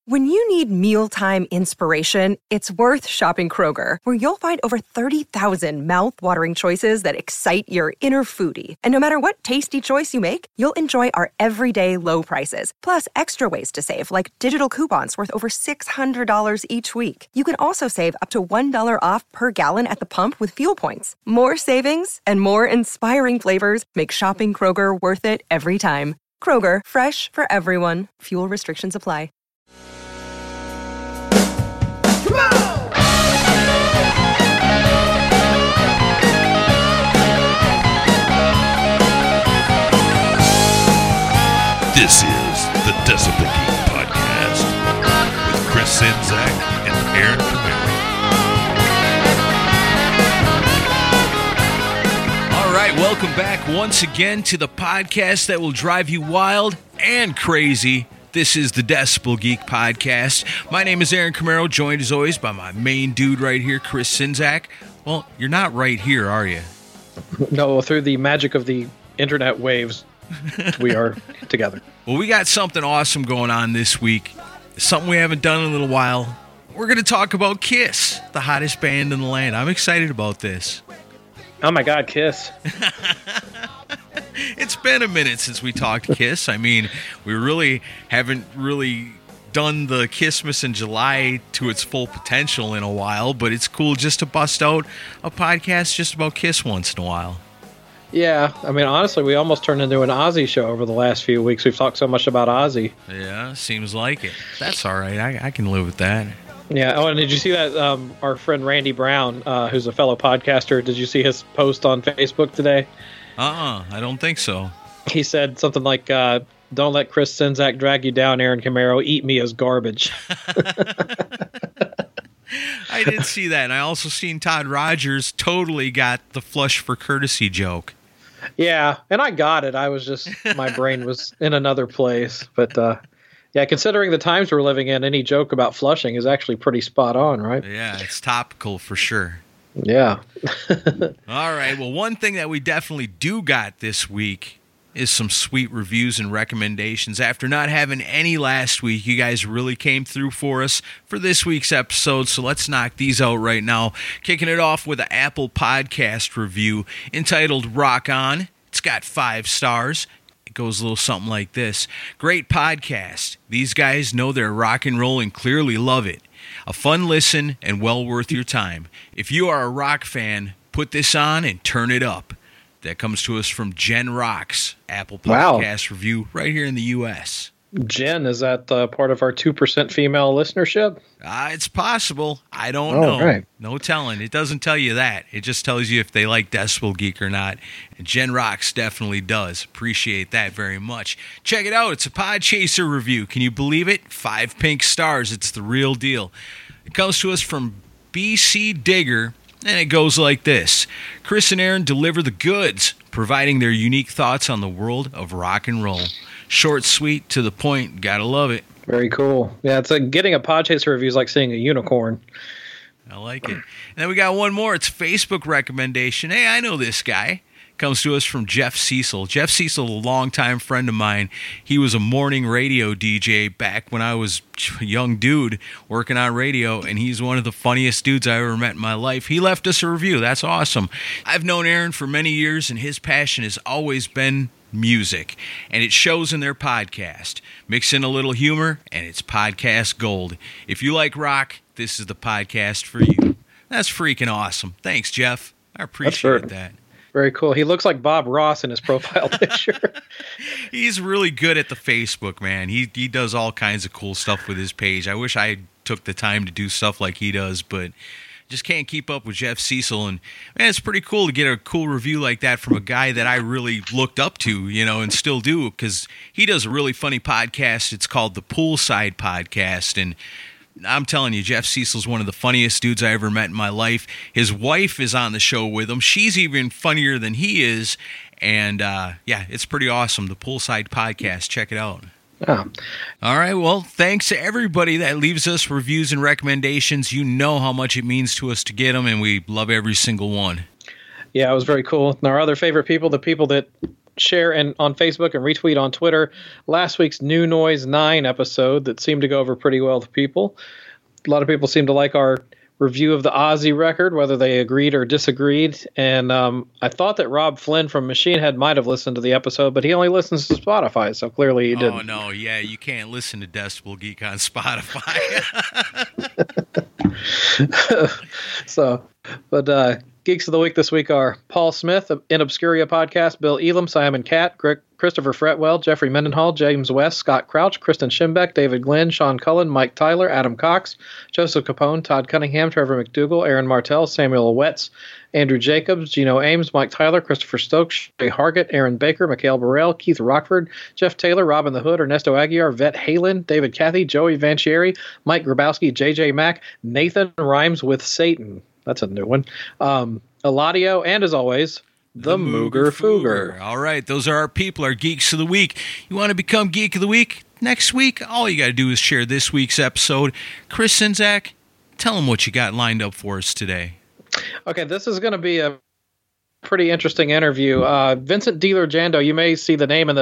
When you need mealtime inspiration, it's worth shopping Kroger, where you'll find over 30,000 mouth-watering choices that excite your inner foodie. And no matter what tasty choice you make, you'll enjoy our everyday low prices, plus extra ways to save, like digital coupons worth over $600 each week. You can also save up to $1 off per gallon at the pump with fuel points. More savings and more inspiring flavors make shopping Kroger worth it every time. Kroger, fresh for everyone. Fuel restrictions apply. This is the Decibel Geek Podcast with Chris Czynszak and Aaron Camaro. All right, welcome back once again to the podcast that will drive you wild and crazy. This is the Decibel Geek Podcast. My name is Aaron Camaro, joined as always by my main dude right here, Chris Czynszak. Well, you're not right here, are you? No, through the magic of the internet waves, we are together. Well, we got something awesome going on this week. Something we haven't done in a little while. We're going to talk about Kiss, the hottest band in the land. I'm excited about this. Oh my God, Kiss. It's been a minute since we talked Kiss. I mean, we really haven't done the Kissmas in July to its full potential in a while, but it's cool just to bust out a podcast just about Kiss once in a while. Yeah, I mean, honestly, we almost turned into an Ozzy show over the last few weeks. We've talked so much about Ozzy. Yeah, seems like it. That's all right. I can live with that. Yeah. Oh, and did you see that our friend Randy Brown, who's a fellow podcaster, did you see his post on Facebook today? I don't think so. He said something like, don't let Chris Czynszak drag you down, Aaron Camaro. Eat me as garbage. I did see that. And I also seen Todd Rogers totally got the flush for courtesy joke. Yeah, and I got it. I was just, my brain was in another place. But, yeah, considering the times we're living in, any joke about flushing is actually pretty spot on, right? Yeah, it's topical for sure. Yeah. All right. Well, one thing that we definitely do got this week is some sweet reviews and recommendations. After not having any last week, you guys really came through for us for this week's episode, so let's knock these out right now. Kicking it off with an Apple Podcast review entitled Rock On. It's got 5 stars. It goes a little something like this. Great podcast. These guys know their rock and roll and clearly love it. A fun listen and well worth your time. If you are a rock fan, put this on and turn it up. That comes to us from Jen Rocks, Apple Podcast review right here in the U.S. Jen, is that part of our 2% female listenership? It's possible. I don't know. Right. No telling. It doesn't tell you that. It just tells you if they like Decibel Geek or not. And Jen Rocks definitely does. Appreciate that very much. Check it out. It's a Podchaser review. Can you believe it? 5 pink stars. It's the real deal. It comes to us from BC Digger. And it goes like this. Chris and Aaron deliver the goods, providing their unique thoughts on the world of rock and roll. Short, sweet, to the point. Gotta love it. Very cool. Yeah, it's getting a Podchaser review is like seeing a unicorn. I like it. And then we got one more. It's a Facebook recommendation. Hey, I know this guy. Comes to us from Jeff Cecil. Jeff Cecil, a longtime friend of mine. He was a morning radio DJ back when I was a young dude working on radio, and he's one of the funniest dudes I ever met in my life. He left us a review. That's awesome. I've known Aaron for many years, and his passion has always been music, and it shows in their podcast. Mix in a little humor, and it's podcast gold. If you like rock, this is the podcast for you. That's freaking awesome. Thanks, Jeff. I appreciate that. Very cool. He looks like Bob Ross in his profile picture. He's really good at the Facebook, man. He does all kinds of cool stuff with his page. I wish I took the time to do stuff like he does, but just can't keep up with Jeff Cecil. And man, it's pretty cool to get a cool review like that from a guy that I really looked up to, and still do, because he does a really funny podcast. It's called the Poolside Podcast, and I'm telling you, Jeff Cecil's one of the funniest dudes I ever met in my life. His wife is on the show with him. She's even funnier than he is. And, yeah, it's pretty awesome. The Poolside Podcast. Check it out. Oh. All right. Well, thanks to everybody that leaves us reviews and recommendations. You know how much it means to us to get them, and we love every single one. Yeah, it was very cool. And our other favorite people, the people that share on Facebook and retweet on Twitter last week's New Noise 9 episode that seemed to go over pretty well to people. A lot of people seem to like our review of the Ozzy record, whether they agreed or disagreed. And I thought that Rob Flynn from Machine Head might have listened to the episode, but he only listens to Spotify, so clearly he didn't. Oh, no, yeah, you can't listen to Decibel Geek on Spotify. Geeks of the Week this week are Paul Smith of In Obscuria Podcast, Bill Elam, Simon Catt, Christopher Fretwell, Jeffrey Mendenhall, James West, Scott Crouch, Kristen Schimbeck, David Glenn, Sean Cullen, Mike Tyler, Adam Cox, Joseph Capone, Todd Cunningham, Trevor McDougall, Aaron Martell, Samuel Wetz, Andrew Jacobs, Gino Ames, Mike Tyler, Christopher Stokes, Shay Hargett, Aaron Baker, Mikhail Burrell, Keith Rockford, Jeff Taylor, Robin the Hood, Ernesto Aguiar, Vet Halen, David Cathy, Joey Vanchieri, Mike Grabowski, JJ Mack, Nathan Rhymes with Satan. That's a new one. Eladio, and as always, the Mooger Fooger. All right, those are our people, our Geeks of the Week. You want to become Geek of the Week next week? All you got to do is share this week's episode. Chris and Zach, tell them what you got lined up for us today. Okay, this is going to be a pretty interesting interview. Vincent DiLurgando, you may see the name in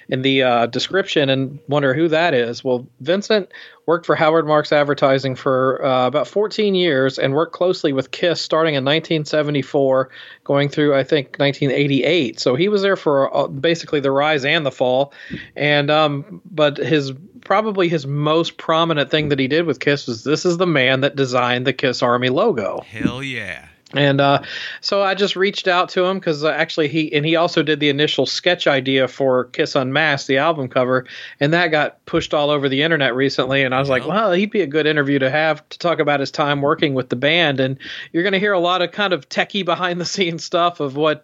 the description and wonder who that is. Well, Vincent worked for Howard Marks Advertising for about 14 years and worked closely with KISS starting in 1974, going through, I think, 1988. So he was there for basically the rise and the fall. And but probably his most prominent thing that he did with KISS was this is the man that designed the KISS Army logo. Hell yeah. And so I just reached out to him because actually he also did the initial sketch idea for Kiss Unmasked, the album cover, and that got pushed all over the internet recently. And I was like, well, he'd be a good interview to have to talk about his time working with the band. And you're going to hear a lot of kind of techie behind the scenes stuff of what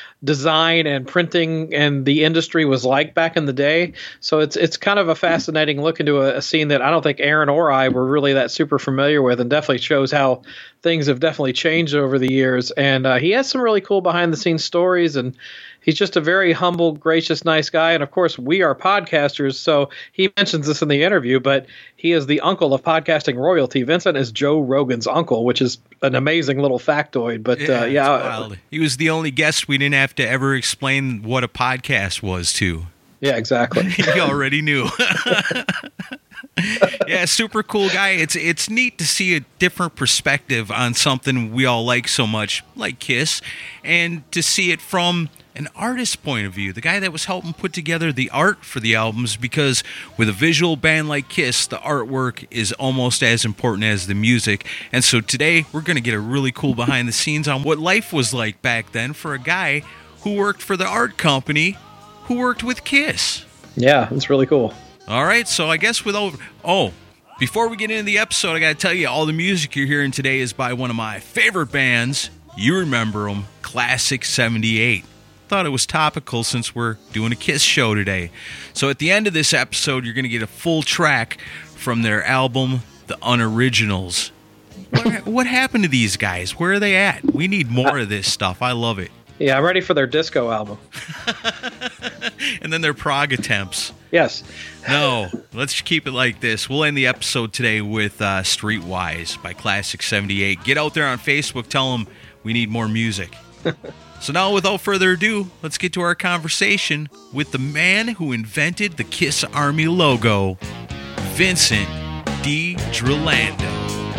design and printing and the industry was like back in the day. So it's kind of a fascinating look into a scene that I don't think Aaron or I were really that super familiar with, and definitely shows how things have definitely changed over the years. And he has some really cool behind the scenes stories, and he's just a very humble, gracious, nice guy. And of course, we are podcasters, so he mentions this in the interview, but he is the uncle of podcasting royalty. Vincent is Joe Rogan's uncle, which is an amazing little factoid. But wild. He was the only guest we didn't have to ever explain what a podcast was to. Yeah, exactly. He already knew. Yeah, super cool guy. It's neat to see a different perspective on something we all like so much, like KISS, and to see it from an artist's point of view, the guy that was helping put together the art for the albums, because with a visual band like KISS, the artwork is almost as important as the music. And so today, we're going to get a really cool behind the scenes on what life was like back then for a guy who worked for the art company who worked with KISS. Yeah, it's really cool. All right, so I guess before we get into the episode, I got to tell you, all the music you're hearing today is by one of my favorite bands. You remember them, Classic 78. Thought it was topical since we're doing a KISS show today. So at the end of this episode, you're going to get a full track from their album, The Unoriginals. What happened to these guys? Where are they at? We need more of this stuff. I love it. Yeah, I'm ready for their disco album. And then their prog attempts. Yes. No, let's keep it like this. We'll end the episode today with Streetwise by Classic 78. Get out there on Facebook. Tell them we need more music. So now, without further ado, let's get to our conversation with the man who invented the KISS Army logo, Vincent DiLurgando.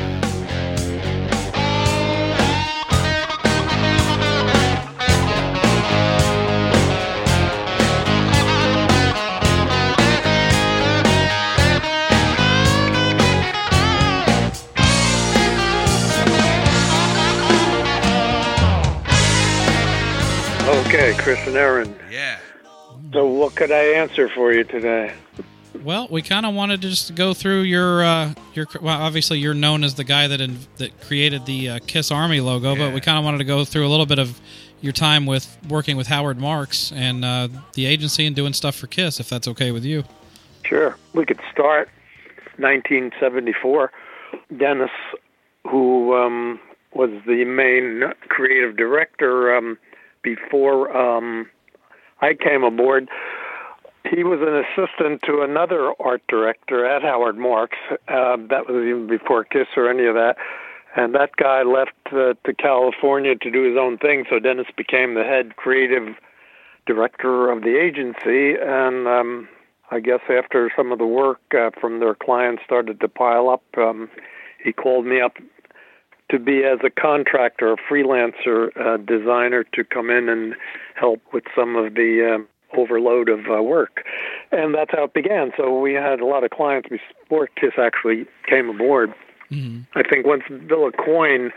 Okay, Chris and Aaron. Yeah. So what could I answer for you today? Well, we kind of wanted to just go through your well, obviously you're known as the guy that created the KISS Army logo, but we kind of wanted to go through a little bit of your time with working with Howard Marks and the agency and doing stuff for KISS, if that's okay with you. Sure. We could start 1974. Dennis, who was the main creative director before I came aboard, he was an assistant to another art director at Howard Marks. That was even before KISS or any of that. And that guy left to California to do his own thing, so Dennis became the head creative director of the agency, and I guess after some of the work from their clients started to pile up, he called me up to be as a contractor, a freelancer designer, to come in and help with some of the overload of work. And that's how it began. So we had a lot of clients before KISS actually came aboard. Mm-hmm. I think once Bill Aucoin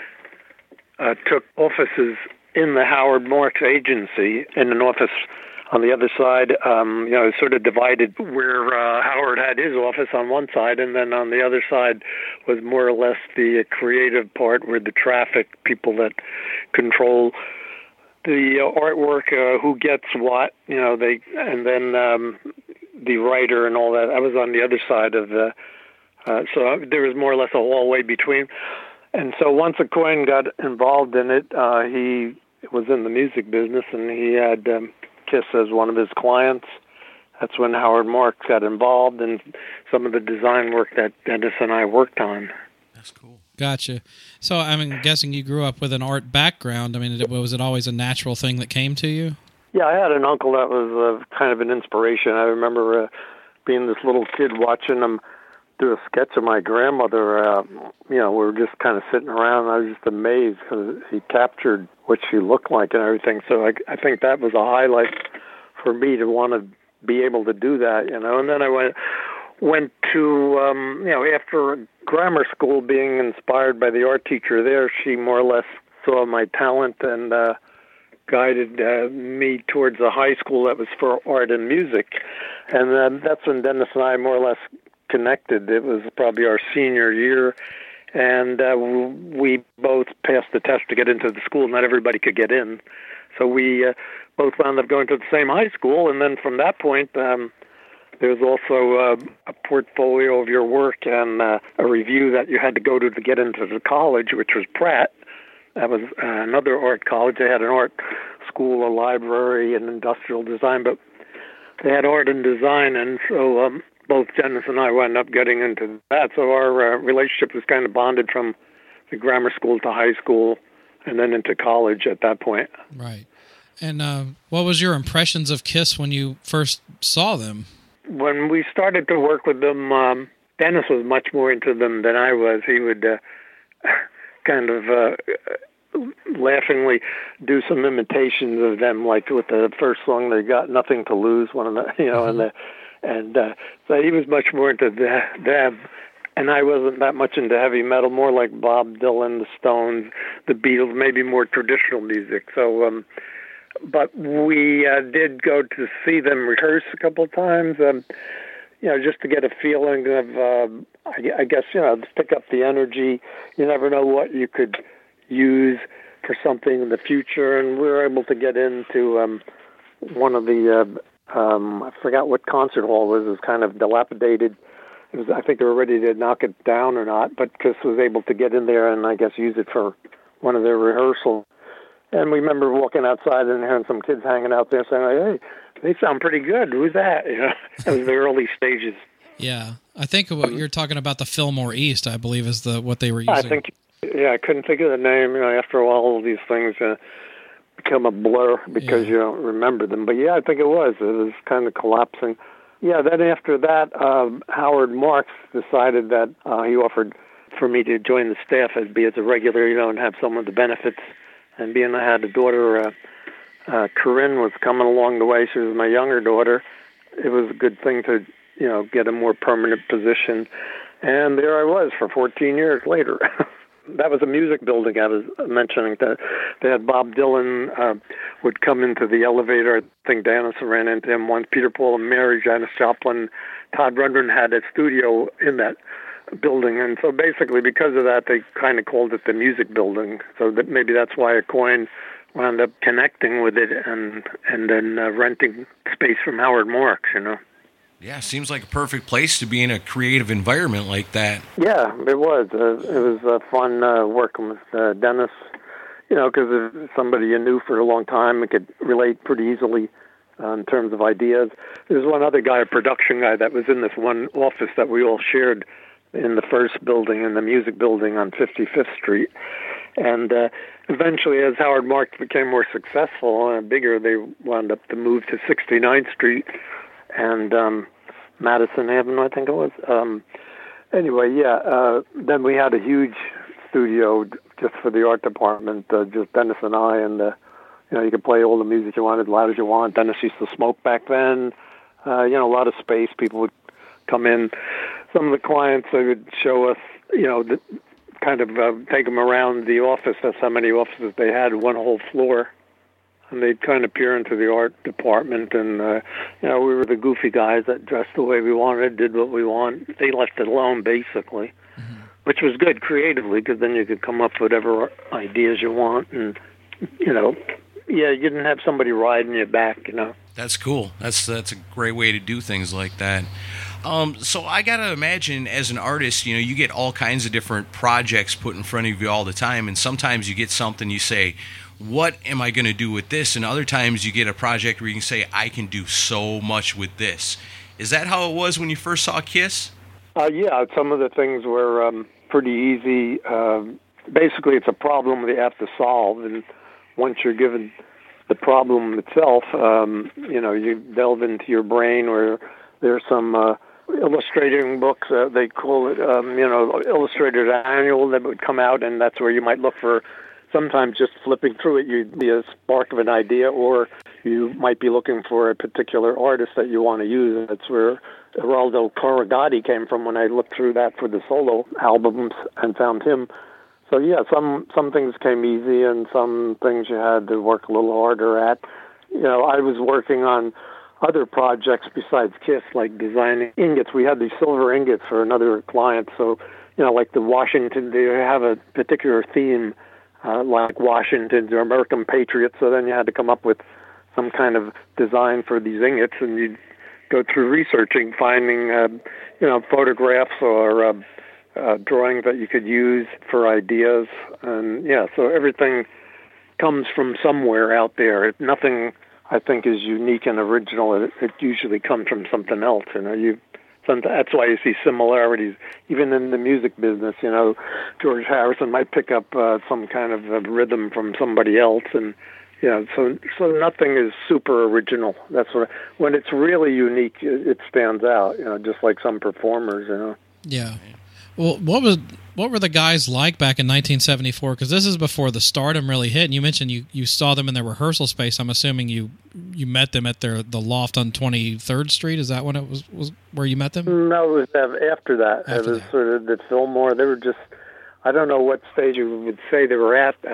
took offices in the Howard Marks agency, in an office on the other side, sort of divided where Howard had his office on one side, and then on the other side was more or less the creative part, where the traffic people that control the artwork, who gets what, and then the writer and all that. I was on the other side of the, so there was more or less a hallway between. And so once Aucoin got involved in it, he was in the music business, and he had KISS as one of his clients. That's when Howard Marks got involved in some of the design work that Dennis and I worked on. That's cool. Gotcha. So I'm guessing you grew up with an art background. I mean, was it always a natural thing that came to you? Yeah, I had an uncle that was kind of an inspiration. I remember being this little kid watching him do a sketch of my grandmother. We were just kind of sitting around, and I was just amazed because he captured what she looked like and everything. So I think that was a highlight for me to want to be able to do that, And then I went to, after grammar school, being inspired by the art teacher there, she more or less saw my talent and guided me towards a high school that was for art and music. And that's when Dennis and I more or less connected. It was probably our senior year, and we both passed the test to get into the school. Not everybody could get in. So we both wound up going to the same high school, and then from that point, there's also a portfolio of your work and a review that you had to go to get into the college, which was Pratt. That was another art college. They had an art school, a library, and industrial design, but they had art and design, and so both Dennis and I wound up getting into that. So our relationship was kind of bonded from the grammar school to high school and then into college at that point. Right. And what was your impressions of KISS when you first saw them? When we started to work with them, Dennis was much more into them than I was. He would kind of laughingly do some imitations of them, like with the first song they got, "Nothing to Lose," one of the, mm-hmm. and so he was much more into them. And I wasn't that much into heavy metal, more like Bob Dylan, the Stones, the Beatles, maybe more traditional music. So, but we did go to see them rehearse a couple of times, just to get a feeling of, I guess, to pick up the energy. You never know what you could use for something in the future. And we were able to get into one of the, I forgot what concert hall it was. It was kind of dilapidated. I think they were ready to knock it down or not, but KISS was able to get in there and I guess use it for one of their rehearsals. And we remember walking outside and hearing some kids hanging out there saying, "Hey, they sound pretty good. Who's that?" It was the early stages. Yeah, I think what you're talking about, the Fillmore East, I believe, is what they were using. I think, I couldn't think of the name. After a while, all these things become a blur because you don't remember them. But I think it was. It was kind of collapsing. Yeah, then after that, Howard Marks decided that he offered for me to join the staff as a regular, and have some of the benefits. And being I had a daughter, Corinne was coming along the way. She was my younger daughter. It was a good thing to, get a more permanent position. And there I was for 14 years later. That was a music building I was mentioning. That they had Bob Dylan would come into the elevator. I think Dennis ran into him once. Peter, Paul, and Mary, Janis Joplin, Todd Rundgren had a studio in that building, and so basically because of that, they kind of called it the music building. So that maybe that's why Aucoin wound up connecting with it and then renting space from Howard Marks. Yeah, seems like a perfect place to be in a creative environment like that. Yeah, it was. It was fun working with Dennis. Because if somebody you knew for a long time, we could relate pretty easily in terms of ideas. There's one other guy, a production guy, that was in this one office that we all shared in the first building, in the music building on 55th Street. And eventually, as Howard Marks became more successful and bigger, they wound up to move to 69th Street and Madison Avenue, I think it was. Anyway, then we had a huge studio just for the art department, just Dennis and I, and you could play all the music you wanted, as loud as you want. Dennis used to smoke back then. A lot of space. People would come in. Some of the clients, they would show us, kind of take them around the office. That's how many offices they had, one whole floor. And they'd kind of peer into the art department, and we were the goofy guys that dressed the way we wanted, did what we want. They left it alone, basically, which was good creatively, because then you could come up with whatever ideas you want, and you didn't have somebody riding your back. That's cool. That's a great way to do things like that. So I gotta imagine, as an artist, you get all kinds of different projects put in front of you all the time, and sometimes you get something you say, what am I going to do with this? And other times you get a project where you can say, I can do so much with this. Is that how it was when you first saw Kiss? Yeah, some of the things were pretty easy. Basically, it's a problem that you have to solve, and once you're given the problem itself, you delve into your brain, where there's some illustrating books, they call it, Illustrated Annual, that would come out, and that's where you might look for. Sometimes just flipping through it, you'd be a spark of an idea, or you might be looking for a particular artist that you want to use. That's where Geraldo Corrugati came from when I looked through that for the solo albums and found him. So yeah, some things came easy, and some things you had to work a little harder at. I was working on other projects besides Kiss, like designing ingots. We had these silver ingots for another client. So, like the Washington, they have a particular theme. Like Washington's or American Patriots, so then you had to come up with some kind of design for these ingots, and you'd go through researching, finding, photographs or drawings that you could use for ideas, and so everything comes from somewhere out there. Nothing, I think, is unique and original. It usually comes from something else. That's why you see similarities, even in the music business. George Harrison might pick up some kind of a rhythm from somebody else, and so nothing is super original. That's when it's really unique, it stands out. Just like some performers. Yeah. Well, what were the guys like back in 1974? Because this is before the stardom really hit. And you mentioned you saw them in their rehearsal space. I'm assuming you met them at the loft on 23rd Street. Is that when it was where you met them? No, it was after that. It was sort of the Fillmore. They were just, I don't know what stage you would say they were at.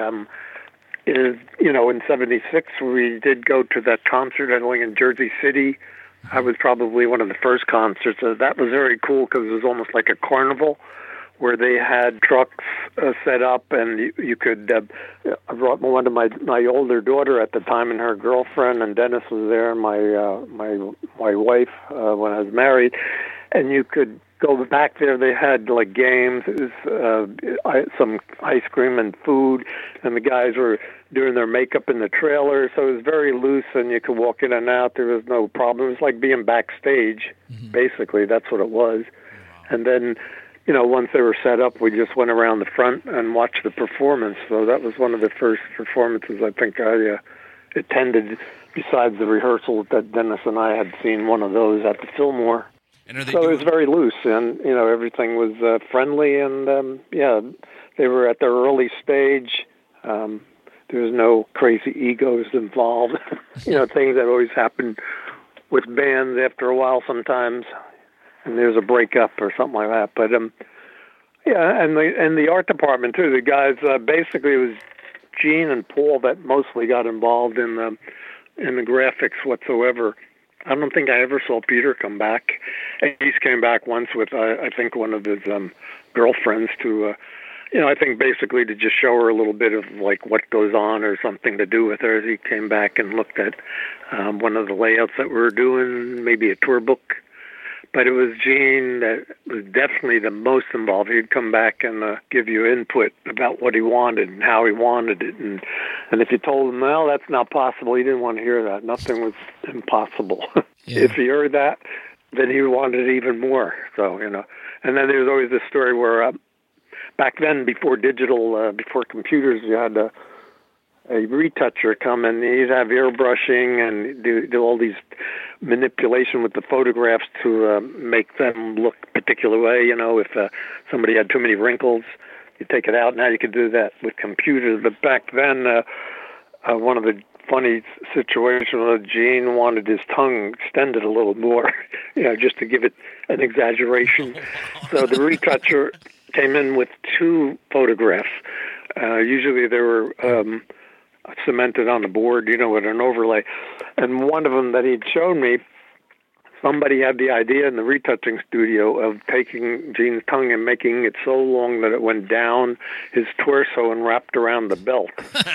In '76, we did go to that concert in Jersey City. I was probably one of the first concerts. That was very cool because it was almost like a carnival where they had trucks set up, and you could. I brought one of my older daughter at the time and her girlfriend, and Dennis was there, and my wife when I was married, and you could go back there. They had like games, it was, some ice cream and food, and the guys were doing their makeup in the trailer, so it was very loose, and you could walk in and out. There was no problem. It was like being backstage, basically. That's what it was. And then, once they were set up, we just went around the front and watched the performance. So that was one of the first performances I think I attended, besides the rehearsal that Dennis and I had seen one of those at the Fillmore. So it was very loose, and everything was friendly, and they were at their early stage. There was no crazy egos involved. Things that always happen with bands after a while sometimes, and there's a breakup or something like that. But and the art department too. The guys basically, it was Gene and Paul that mostly got involved in the graphics whatsoever. I don't think I ever saw Peter come back. He came back once with I think one of his girlfriends to. I think basically to just show her a little bit of like what goes on or something to do with her. He came back and looked at one of the layouts that we were doing, maybe a tour book. But it was Gene that was definitely the most involved. He'd come back and give you input about what he wanted and how he wanted it. And if you told him, well, that's not possible, he didn't want to hear that. Nothing was impossible. Yeah. If he heard that, then he wanted it even more. So, and then there was always this story where back then, before digital, before computers, you had a retoucher come and he'd have airbrushing and do all these manipulation with the photographs to make them look a particular way. You know, if somebody had too many wrinkles, you take it out. Now you could do that with computers. But back then, one of the funny situations was Gene wanted his tongue extended a little more, you know, just to give it an exaggeration. So the retoucher came in with 2 photographs. Usually they were cemented on the board, you know, with an overlay. And one of them that he'd shown me, somebody had the idea in the retouching studio of taking Gene's tongue and making it so long that it went down his torso and wrapped around the belt.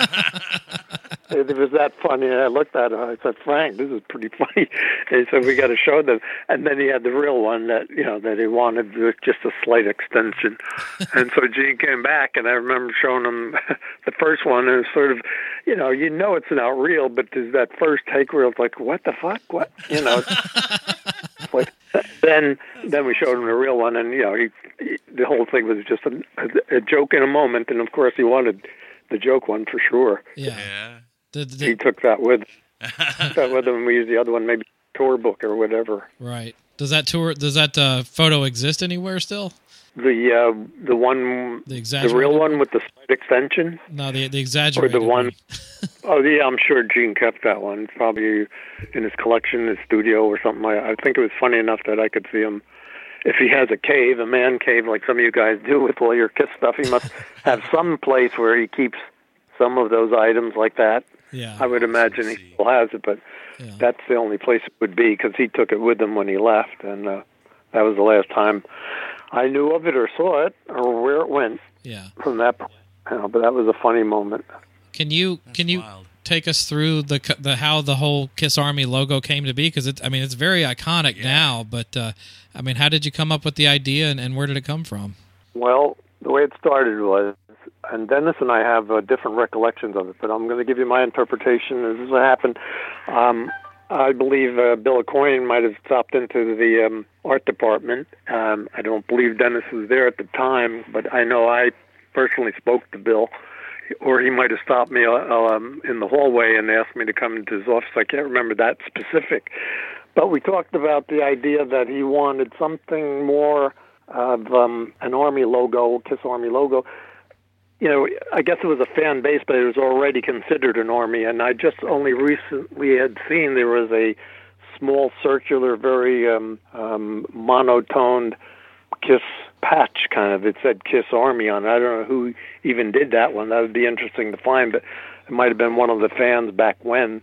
It was that funny. I looked at it. I said, Frank, this is pretty funny. And he said, we got to show them. And then he had the real one that, you know, that he wanted with just a slight extension. And so Gene came back, and I remember showing him the first one, and it's sort of, you know it's not real, but there's that first take where it's like, what the fuck? What? You know. But then we showed him the real one, and, you know, the whole thing was just a joke in a moment, and of course he wanted the joke one for sure. Yeah. He took that with him. We used the other one, maybe tour book or whatever. Right. Does that photo exist anywhere still? The one, the real one with the slight extension? No, the exaggerated or the one. Oh, yeah, I'm sure Gene kept that one, probably in his collection, in his studio or something. I think it was funny enough that I could see him. If he has a cave, a man cave, like some of you guys do with all your Kiss stuff, he must have some place where he keeps some of those items like that. Yeah, I would imagine he still has it, but that's the only place it would be, because he took it with him when he left, and that was the last time I knew of it or saw it or where it went. Yeah. From that point, but that was a funny moment. Can you take us through the how the whole Kiss Army logo came to be? Because it's very iconic now, but how did you come up with the idea, and where did it come from? Well, the way it started was, and Dennis and I have different recollections of it, but I'm going to give you my interpretation. This is what happened. I believe Bill Aucoin might have stopped into the art department. I don't believe Dennis was there at the time, but I know I personally spoke to Bill, or he might have stopped me in the hallway and asked me to come into his office. I can't remember that specific. But we talked about the idea that he wanted something more of an Army logo, Kiss Army logo. You know, I guess it was a fan base, but it was already considered an Army. And I just only recently had seen there was a small, circular, very monotoned Kiss patch, kind of. It said Kiss Army on it. I don't know who even did that one. That would be interesting to find, but it might have been one of the fans back when.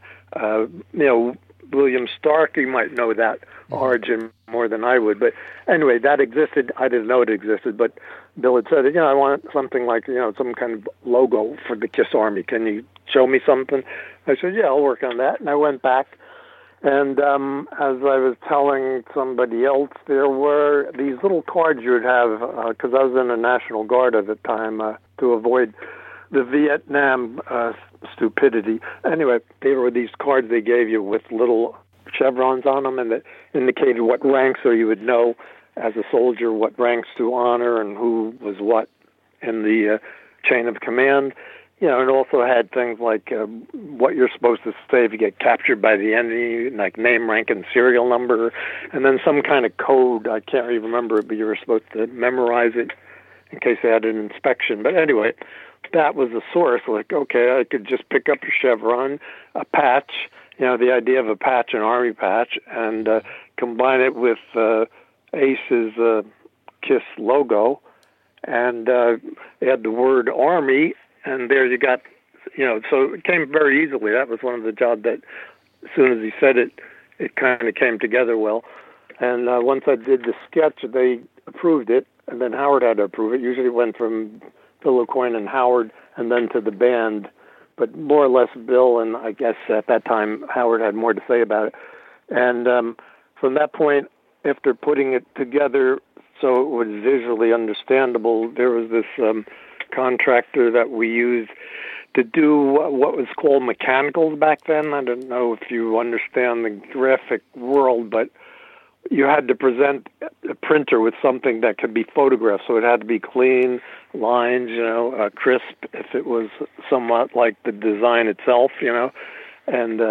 William Stark, you might know that origin more than I would. But anyway, that existed. I didn't know it existed, but Bill had said, I want something like, some kind of logo for the Kiss Army. Can you show me something? I said, yeah, I'll work on that. And I went back, and as I was telling somebody else, there were these little cards you would have, because I was in the National Guard at the time, to avoid the Vietnam stupidity. Anyway, there were these cards they gave you with little chevrons on them, and that indicated what ranks, so you would know as a soldier what ranks to honor and who was what in the chain of command. It also had things like what you're supposed to say if you get captured by the enemy, like name, rank, and serial number, and then some kind of code. I can't even remember it, but you were supposed to memorize it in case they had an inspection. But anyway, that was the source. Like, okay, I could just pick up a chevron, a patch, the idea of a patch, an Army patch, and combine it with Ace's Kiss logo, and they had the word Army, and there you got, so it came very easily. That was one of the jobs that, as soon as he said it, it kind of came together well. And once I did the sketch, they approved it, and then Howard had to approve it. Usually it went from Bill Aucoin and Howard, and then to the band. But more or less Bill, and I guess at that time Howard had more to say about it. And from that point, after putting it together so it was visually understandable, there was this contractor that we used to do what was called mechanicals back then. I don't know if you understand the graphic world, but you had to present a printer with something that could be photographed. So it had to be clean lines, crisp if it was somewhat like the design itself, and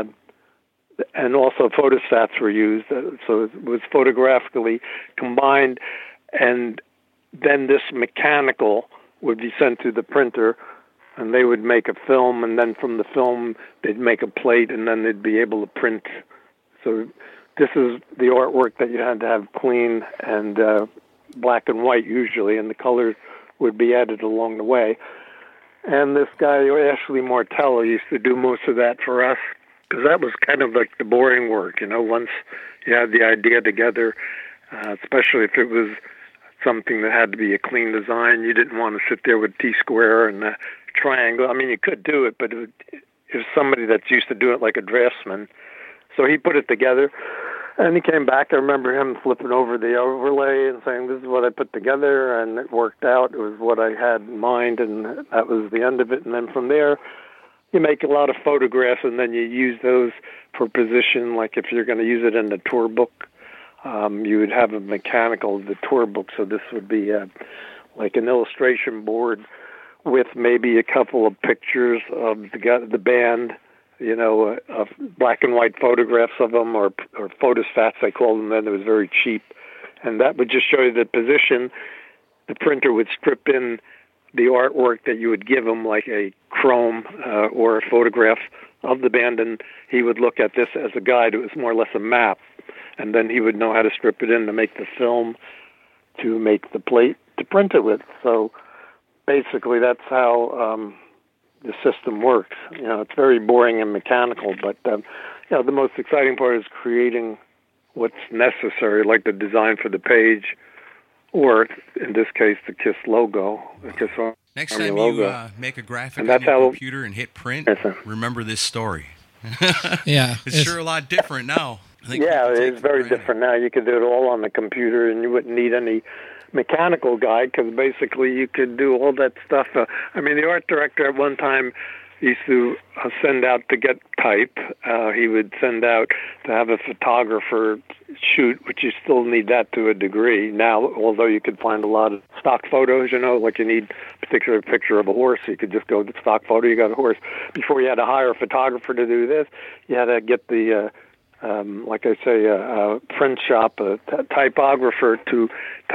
also photostats were used. So it was photographically combined, and then this mechanical would be sent to the printer, and they would make a film, and then from the film they'd make a plate, and then they'd be able to print. So this is the artwork that you had to have clean and black and white usually, and the colors would be added along the way. And this guy, Ashley Martello, used to do most of that for us, because that was kind of like the boring work, once you had the idea together, especially if it was something that had to be a clean design. You didn't want to sit there with T-square and a triangle. I mean, you could do it, but it was somebody that's used to do it like a draftsman. So he put it together, and he came back. I remember him flipping over the overlay and saying, "This is what I put together," and it worked out. It was what I had in mind, and that was the end of it. And then from there, you make a lot of photographs, and then you use those for position. Like if you're going to use it in the tour book, you would have a mechanical, the tour book. So this would be like an illustration board with maybe a couple of pictures of the band, of black and white photographs of them, or photostats, they called them then. It was very cheap. And that would just show you the position. The printer would strip in the artwork that you would give him, like a chrome or a photograph of the band, and he would look at this as a guide. It was more or less a map. And then he would know how to strip it in to make the film, to make the plate to print it with. So basically that's how the system works. It's very boring and mechanical, but the most exciting part is creating what's necessary, like the design for the page, or in this case, the KISS logo. The KISS Next Army time logo. you make a graphic on your computer and hit print, remember this story. Yeah, it's sure a lot different now. It's very different now. You could do it all on the computer, and you wouldn't need any mechanical guy, because basically you could do all that stuff. The art director at one time used to send out to get type. He would send out to have a photographer shoot, which you still need that to a degree now, although you could find a lot of stock photos, like you need a particular picture of a horse. You could just go to stock photo, you got a horse. Before you had to hire a photographer to do this, you had to get the like I say, a print shop, a typographer to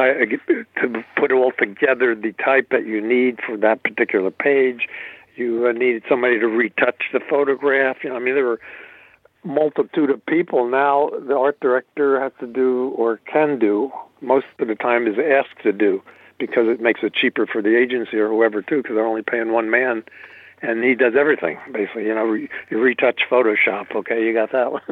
put all together the type that you need for that particular page. You needed somebody to retouch the photograph. There were a multitude of people. Now the art director has to do, or can do, most of the time is asked to do, because it makes it cheaper for the agency or whoever too, because they're only paying one man. And he does everything, basically. You retouch Photoshop. Okay, you got that one.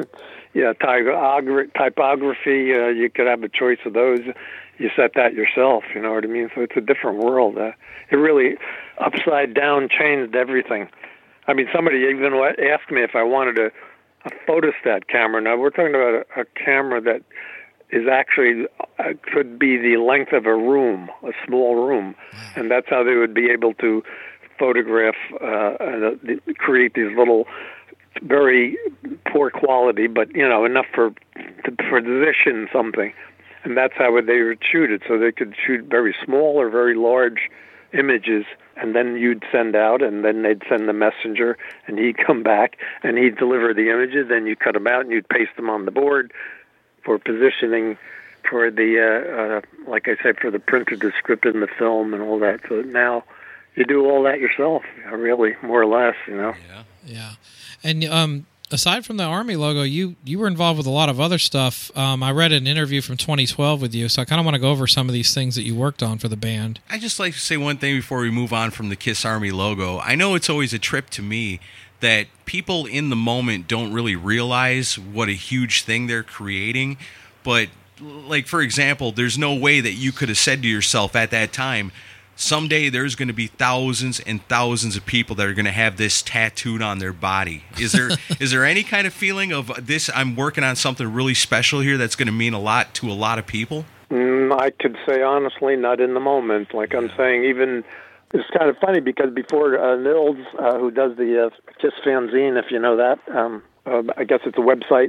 Typography, you could have a choice of those. You set that yourself, you know what I mean? So it's a different world. It really, upside down, changed everything. Somebody even asked me if I wanted a photostat camera. Now, we're talking about a camera that is actually, could be the length of a room, a small room. And that's how they would be able to photograph, create these little, very poor quality, but enough to position something, and that's how they would shoot it. So they could shoot very small or very large images, and then you'd send out, and then they'd send the messenger, and he'd come back and he'd deliver the images. Then you cut them out and you'd paste them on the board for positioning, for the like I said, for the printer to script in the film and all that. So now you do all that yourself, really, more or less, Yeah. And aside from the Army logo, you were involved with a lot of other stuff. I read an interview from 2012 with you, so I kind of want to go over some of these things that you worked on for the band. I'd just like to say one thing before we move on from the KISS Army logo. I know it's always a trip to me that people in the moment don't really realize what a huge thing they're creating, but, like, for example, there's no way that you could have said to yourself at that time, someday there's going to be thousands and thousands of people that are going to have this tattooed on their body. Is there any kind of feeling of this, I'm working on something really special here that's going to mean a lot to a lot of people? I could say honestly, not in the moment. Like I'm saying, even it's kind of funny because before Nils, who does the KISS fanzine, if you know that, I guess it's a website.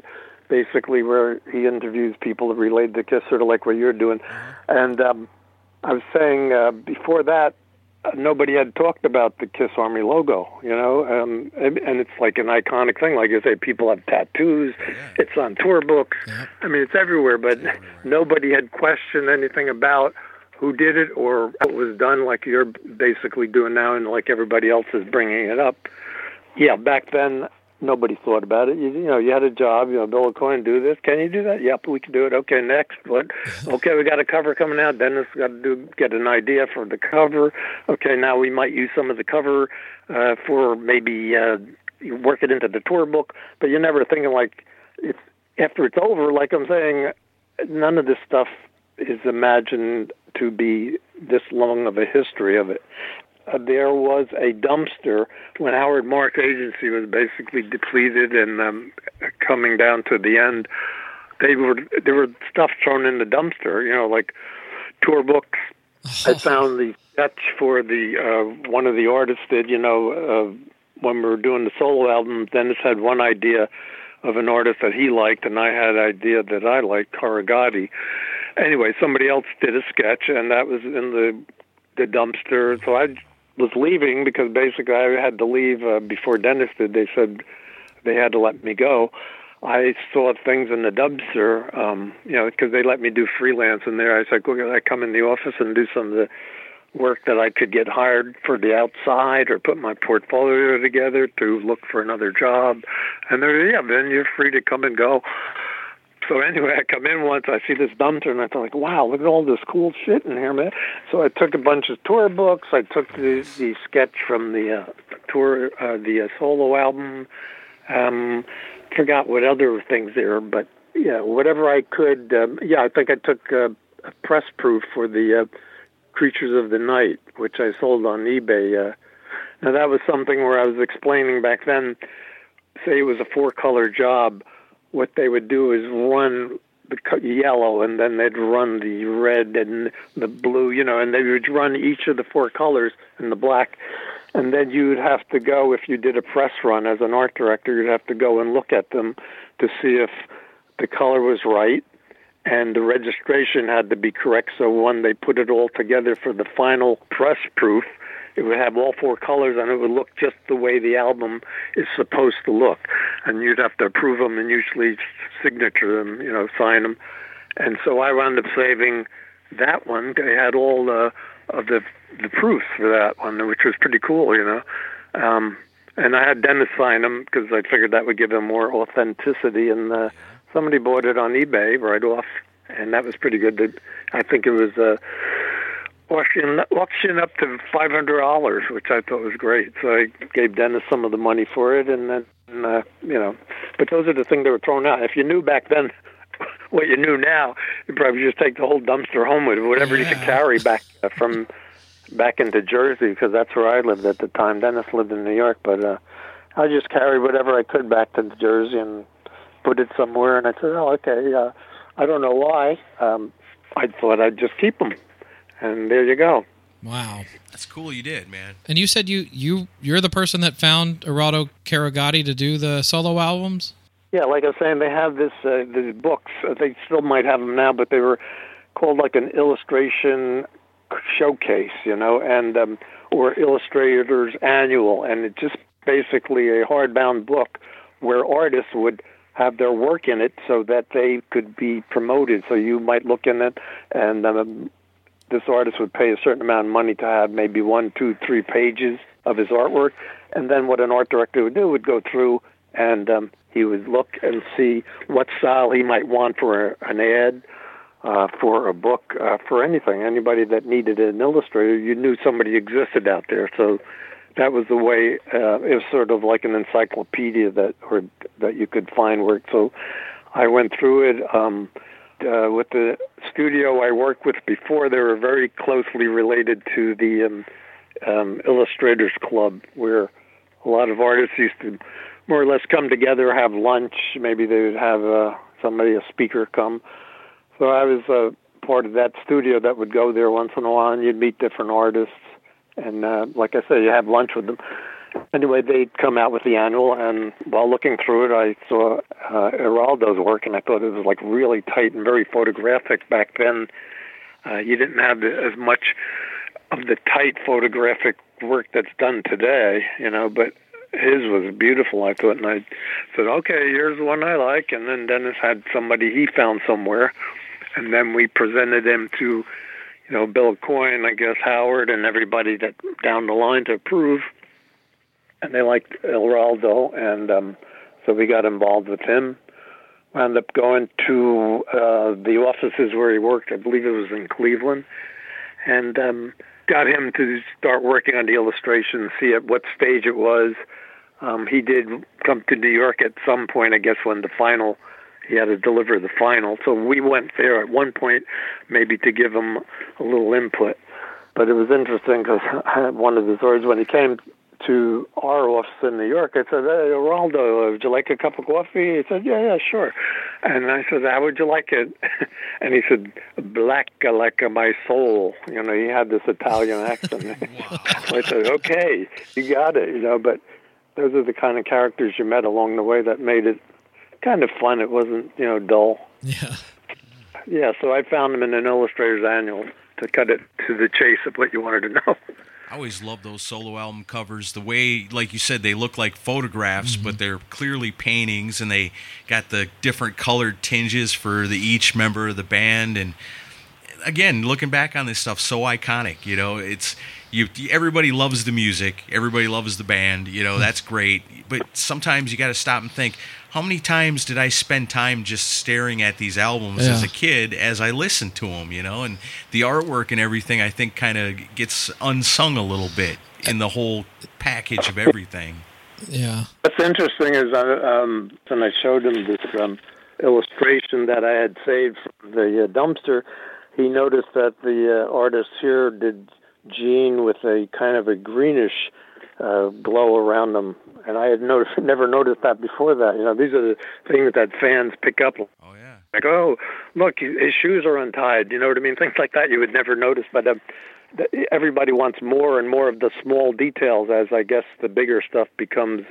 basically where he interviews people related to Kiss, sort of like what you're doing. And I was saying before that, nobody had talked about the Kiss Army logo, and it's like an iconic thing. Like I say, people have tattoos. Yeah. It's on tour books. Yep. I mean, it's everywhere, but nobody had questioned anything about who did it or what was done, like you're basically doing now, and like everybody else is bringing it up. Yeah, back then, nobody thought about it. You had a job, Bill Aucoin, do this. Can you do that? Yep, we can do it. Okay, next. What? Okay, we got a cover coming out. Dennis got to get an idea for the cover. Okay, now we might use some of the cover for maybe work it into the tour book. But you're never thinking like, after it's over, like I'm saying, none of this stuff is imagined to be this long of a history of it. There was a dumpster when Howard Mark's agency was basically depleted and coming down to the end. There were stuff thrown in the dumpster, like tour books. I found the sketch for the one of the artists did. When we were doing the solo album, Dennis had one idea of an artist that he liked, and I had an idea that I liked, Carugati. Anyway, somebody else did a sketch, and that was in the dumpster. So I was leaving because basically I had to leave before Dennis did. They said they had to let me go. I saw things in the dumpster, because they let me do freelance in there. I said, could I come in the office and do some of the work that I could get hired for the outside or put my portfolio together to look for another job? And they're, then you're free to come and go. So anyway, I come in once, I see this dumpster, and I thought, like, wow, look at all this cool shit in here, man. So I took a bunch of tour books. I took the sketch from the tour, the solo album. Forgot what other things there, but yeah, whatever I could. I think I took a press proof for the Creatures of the Night, which I sold on eBay. Now that was something where I was explaining back then. Say it was a 4-color job. What they would do is run the yellow, and then they'd run the red and the blue, and they would run each of the 4 colors and the black. And then you would have to go, if you did a press run as an art director, you'd have to go and look at them to see if the color was right and the registration had to be correct. So when they put it all together for the final press proof, it would have all 4 colors, and it would look just the way the album is supposed to look. And you'd have to approve them and usually signature them, sign them. And so I wound up saving that one. They had all of the proofs for that one, which was pretty cool, And I had Dennis sign them because I figured that would give them more authenticity. And somebody bought it on eBay right off, and that was pretty good. I think it was auction up to $500, which I thought was great. So I gave Dennis some of the money for it, and then, but those are the things that were thrown out. If you knew back then what you knew now, you'd probably just take the whole dumpster home with whatever you could carry back into Jersey, because that's where I lived at the time. Dennis lived in New York, but I just carried whatever I could back to Jersey and put it somewhere, and I said, okay, I don't know why. I thought I'd just keep them. And there you go. Wow. That's cool you did, man. And you said you're the person that found Eraldo Carugati to do the solo albums? Yeah, like I was saying, they have these books. They still might have them now, but they were called like an illustration showcase, and or Illustrators Annual. And it's just basically a hardbound book where artists would have their work in it so that they could be promoted. So you might look in it, and this artist would pay a certain amount of money to have maybe 1, 2, 3 pages of his artwork. And then what an art director would do would go through and he would look and see what style he might want for an ad, for a book, for anything. Anybody that needed an illustrator, you knew somebody existed out there. So that was the way, it was sort of like an encyclopedia that you could find work. So I went through it. With the studio I worked with before, they were very closely related to the Illustrators Club, where a lot of artists used to more or less come together, have lunch. Maybe they would have a speaker come. So I was part of that studio that would go there once in a while, and you'd meet different artists. And like I said, you have lunch with them. Anyway, they'd come out with the annual, and while looking through it, I saw Eraldo's work, and I thought it was like really tight and very photographic. Back then, you didn't have as much of the tight photographic work that's done today, but his was beautiful, I thought, and I said, okay, here's the one I like. And then Dennis had somebody he found somewhere, and then we presented him to, Bill Coyne, I guess, Howard, and everybody that down the line to approve. And they liked Eraldo, and so we got involved with him. Wound up going to the offices where he worked. I believe it was in Cleveland, and got him to start working on the illustration, see at what stage it was. He did come to New York at some point, I guess, when he had to deliver the final. So we went there at one point, maybe to give him a little input. But it was interesting because one of the stories, when he came to our office in New York, I said, hey, Eraldo, would you like a cup of coffee? He said, yeah, sure. And I said, how would you like it? And he said, black like my soul. He had this Italian accent. Wow. So I said, okay, you got it, but those are the kind of characters you met along the way that made it kind of fun. It wasn't, dull. Yeah. Yeah, so I found him in an illustrator's annual to cut it to the chase of what you wanted to know. I always love those solo album covers. The way, like you said, they look like photographs, but they're clearly paintings, and they got the different colored tinges for each member of the band. And again, looking back on this stuff, so iconic. It's everybody loves the music, everybody loves the band. That's great. But sometimes you got to stop and think, how many times did I spend time just staring at these albums as a kid as I listened to them, And the artwork and everything, I think, kind of gets unsung a little bit in the whole package of everything. Yeah. What's interesting is when I showed him this illustration that I had saved from the dumpster, he noticed that the artist here did Gene with a kind of a greenish glow around them. And I had never noticed that before that. These are the things that fans pick up. Oh, yeah. Like, oh, look, his shoes are untied. You know what I mean? Things like that you would never notice. But everybody wants more and more of the small details as, I guess, the bigger stuff becomes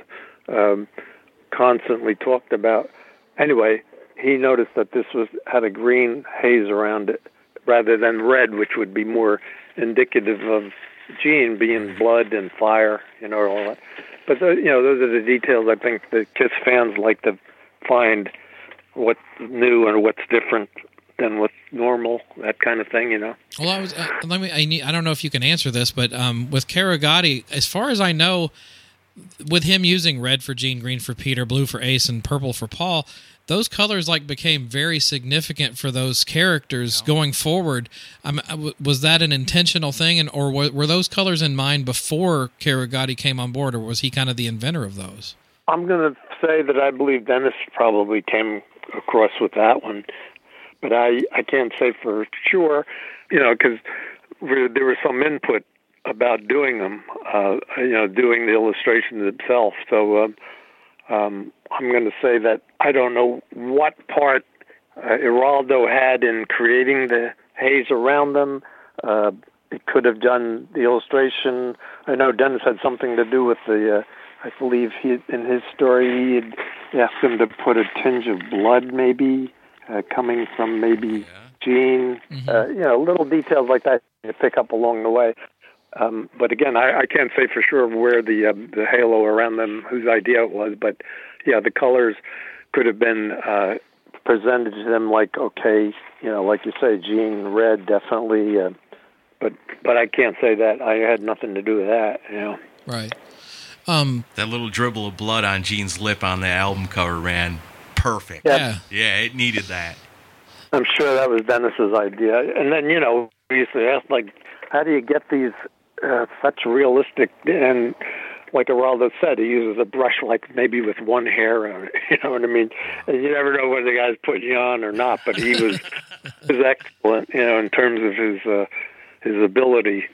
constantly talked about. Anyway, he noticed that this had a green haze around it rather than red, which would be more indicative of Gene being blood and fire, all that. But those are the details I think the Kiss fans like to find, what's new and what's different than what's normal, that kind of thing, Well, I don't know if you can answer this, but with Carugati, as far as I know, with him using red for Gene, green for Peter, blue for Ace, and purple for Paul, those colors became very significant for those characters going forward. Was that an intentional thing, or were those colors in mind before Carugati came on board, or was he kind of the inventor of those? I'm going to say that I believe Dennis probably came across with that one, but I can't say for sure, because there was some input about doing them, doing the illustrations itself. So I'm going to say that I don't know what part Eraldo had in creating the haze around them. It could have done the illustration. I know Dennis had something to do with the, I believe in his story, he asked him to put a tinge of blood maybe, coming from maybe Gene. Little details like that you pick up along the way. But again, I can't say for sure where the halo around them, whose idea it was. But yeah, the colors could have been presented to them like, okay, like you say, Gene, red, definitely. But I can't say that. I had nothing to do with that. Right. That little dribble of blood on Gene's lip on the album cover ran perfect. Yeah, it needed that. I'm sure that was Dennis's idea. And then we used to ask, like, how do you get these such realistic, and like Eraldo said, he uses a brush like maybe with one hair on it, you know what I mean? And you never know whether the guy's putting you on or not, but he was excellent, in terms of his ability.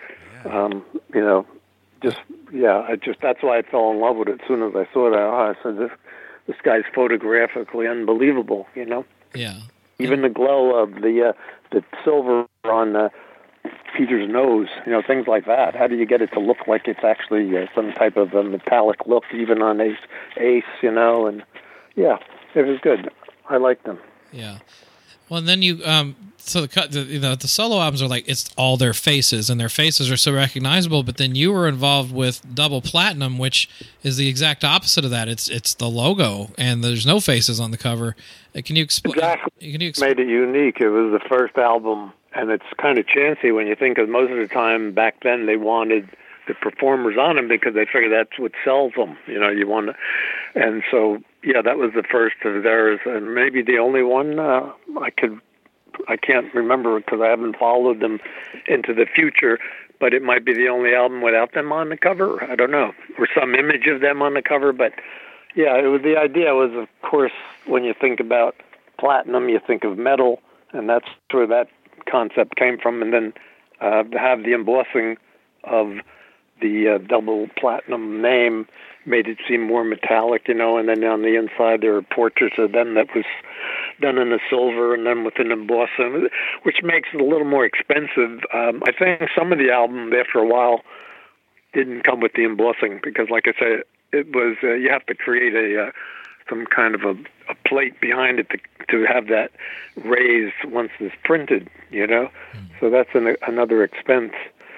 That's why I fell in love with it as soon as I saw it. I said, this guy's photographically unbelievable, Yeah. Even the glow of the silver on Peter's nose, things like that. How do you get it to look like it's actually some type of a metallic look, even on Ace, and yeah, it was good. I liked them. Yeah. Well, and then you, so the solo albums are like, it's all their faces, and their faces are so recognizable, but then you were involved with Double Platinum, which is the exact opposite of that. It's the logo, and there's no faces on the cover. Can you explain? Exactly. Made it unique. It was the first album, and it's kind of chancy when you think of most of the time back then they wanted the performers on them because they figured that's what sells them. You want to, and so yeah, that was the first of theirs, and maybe the only one. I can't remember because I haven't followed them into the future, but it might be the only album without them on the cover. I don't know, or some image of them on the cover, but yeah, the idea was, of course, when you think about platinum, you think of metal, and that's where that concept came from, and then to have the embossing of the double platinum name made it seem more metallic, and then on the inside there are portraits of them that was done in the silver and then with an embossing, which makes it a little more expensive. I think some of the album, after a while, didn't come with the embossing because, like I said, it was you have to create some kind of a plate behind it to have that raised once it's printed, So that's another expense.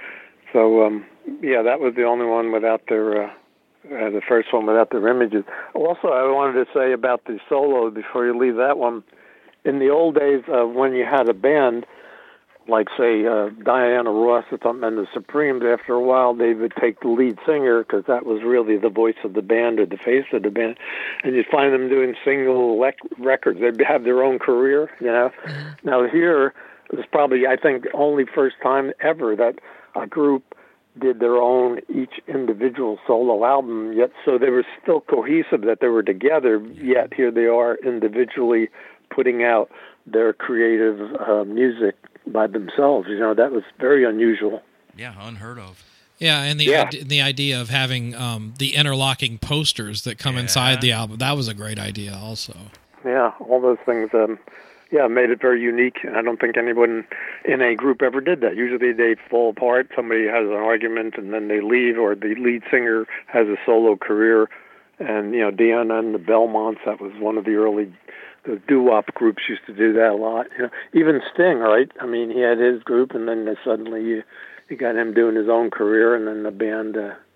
So yeah, that was the only one without their the first one without their images. Also, I wanted to say about the solo before you leave that one. In the old days, when you had a band, like say Diana Ross or something, and the Supremes, after a while they would take the lead singer because that was really the voice of the band or the face of the band, and you'd find them doing single records. They'd have their own career, Now here it was probably, I think, only first time ever that a group did their own each individual solo album, yet so they were still cohesive, that they were together, yet here they are individually putting out their creative music by themselves. That was very unusual. Yeah, unheard of. Yeah, and the idea of having the interlocking posters that come inside the album, that was a great idea also. Yeah, all those things made it very unique. I don't think anyone in a group ever did that. Usually they fall apart, somebody has an argument, and then they leave, or the lead singer has a solo career. And, Deanna and the Belmonts, that was one of the doo-wop groups used to do that a lot. Even Sting, right? I mean, he had his group, and then suddenly you got him doing his own career, and then the band,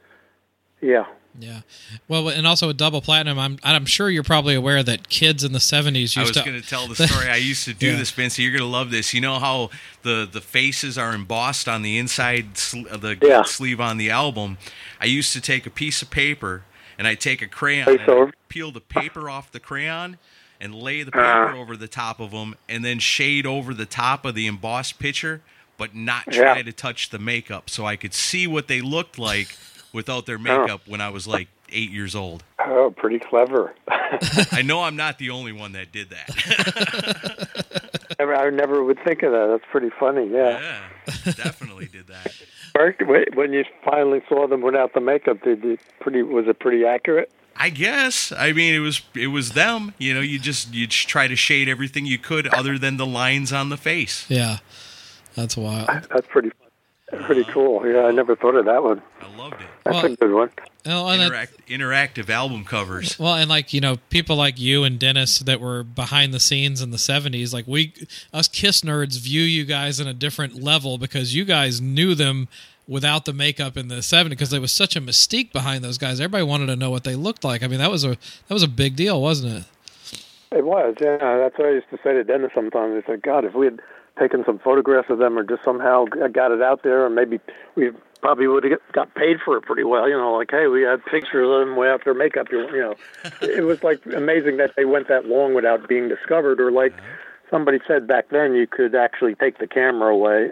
Yeah. Well, and also with Double Platinum, I'm sure you're probably aware that kids in the 70s used to... I was going to tell the story. I used to do this, Vince. You're going to love this. You know how the faces are embossed on the inside of the sleeve on the album? I used to take a piece of paper, and I'd take a crayon, and I'd peel the paper off the crayon, and lay the paper over the top of them, and then shade over the top of the embossed picture, but not try to touch the makeup, so I could see what they looked like without their makeup when I was like 8 years old. Oh, pretty clever. I know I'm not the only one that did that. I never would think of that. That's pretty funny, Yeah, definitely did that. When you finally saw them without the makeup, was it pretty accurate? I guess. I mean, it was them. You try to shade everything you could other than the lines on the face. Yeah, that's wild. That's pretty cool. Yeah, I never thought of that one. I loved it. That's a good one. Interactive album covers. Well, and people like you and Dennis that were behind the scenes in the 70s, like us Kiss nerds view you guys in a different level because you guys knew them without the makeup in the 70s because there was such a mystique behind those guys. Everybody wanted to know what they looked like. I mean, that was a big deal, wasn't it? It was, yeah. That's what I used to say to Dennis sometimes. I said, God, if we had taken some photographs of them or just somehow got it out there, or maybe we probably would have got paid for it pretty well. Like, hey, we had pictures of them without their makeup. It was like amazing that they went that long without being discovered. Or like somebody said back then, you could actually take the camera away.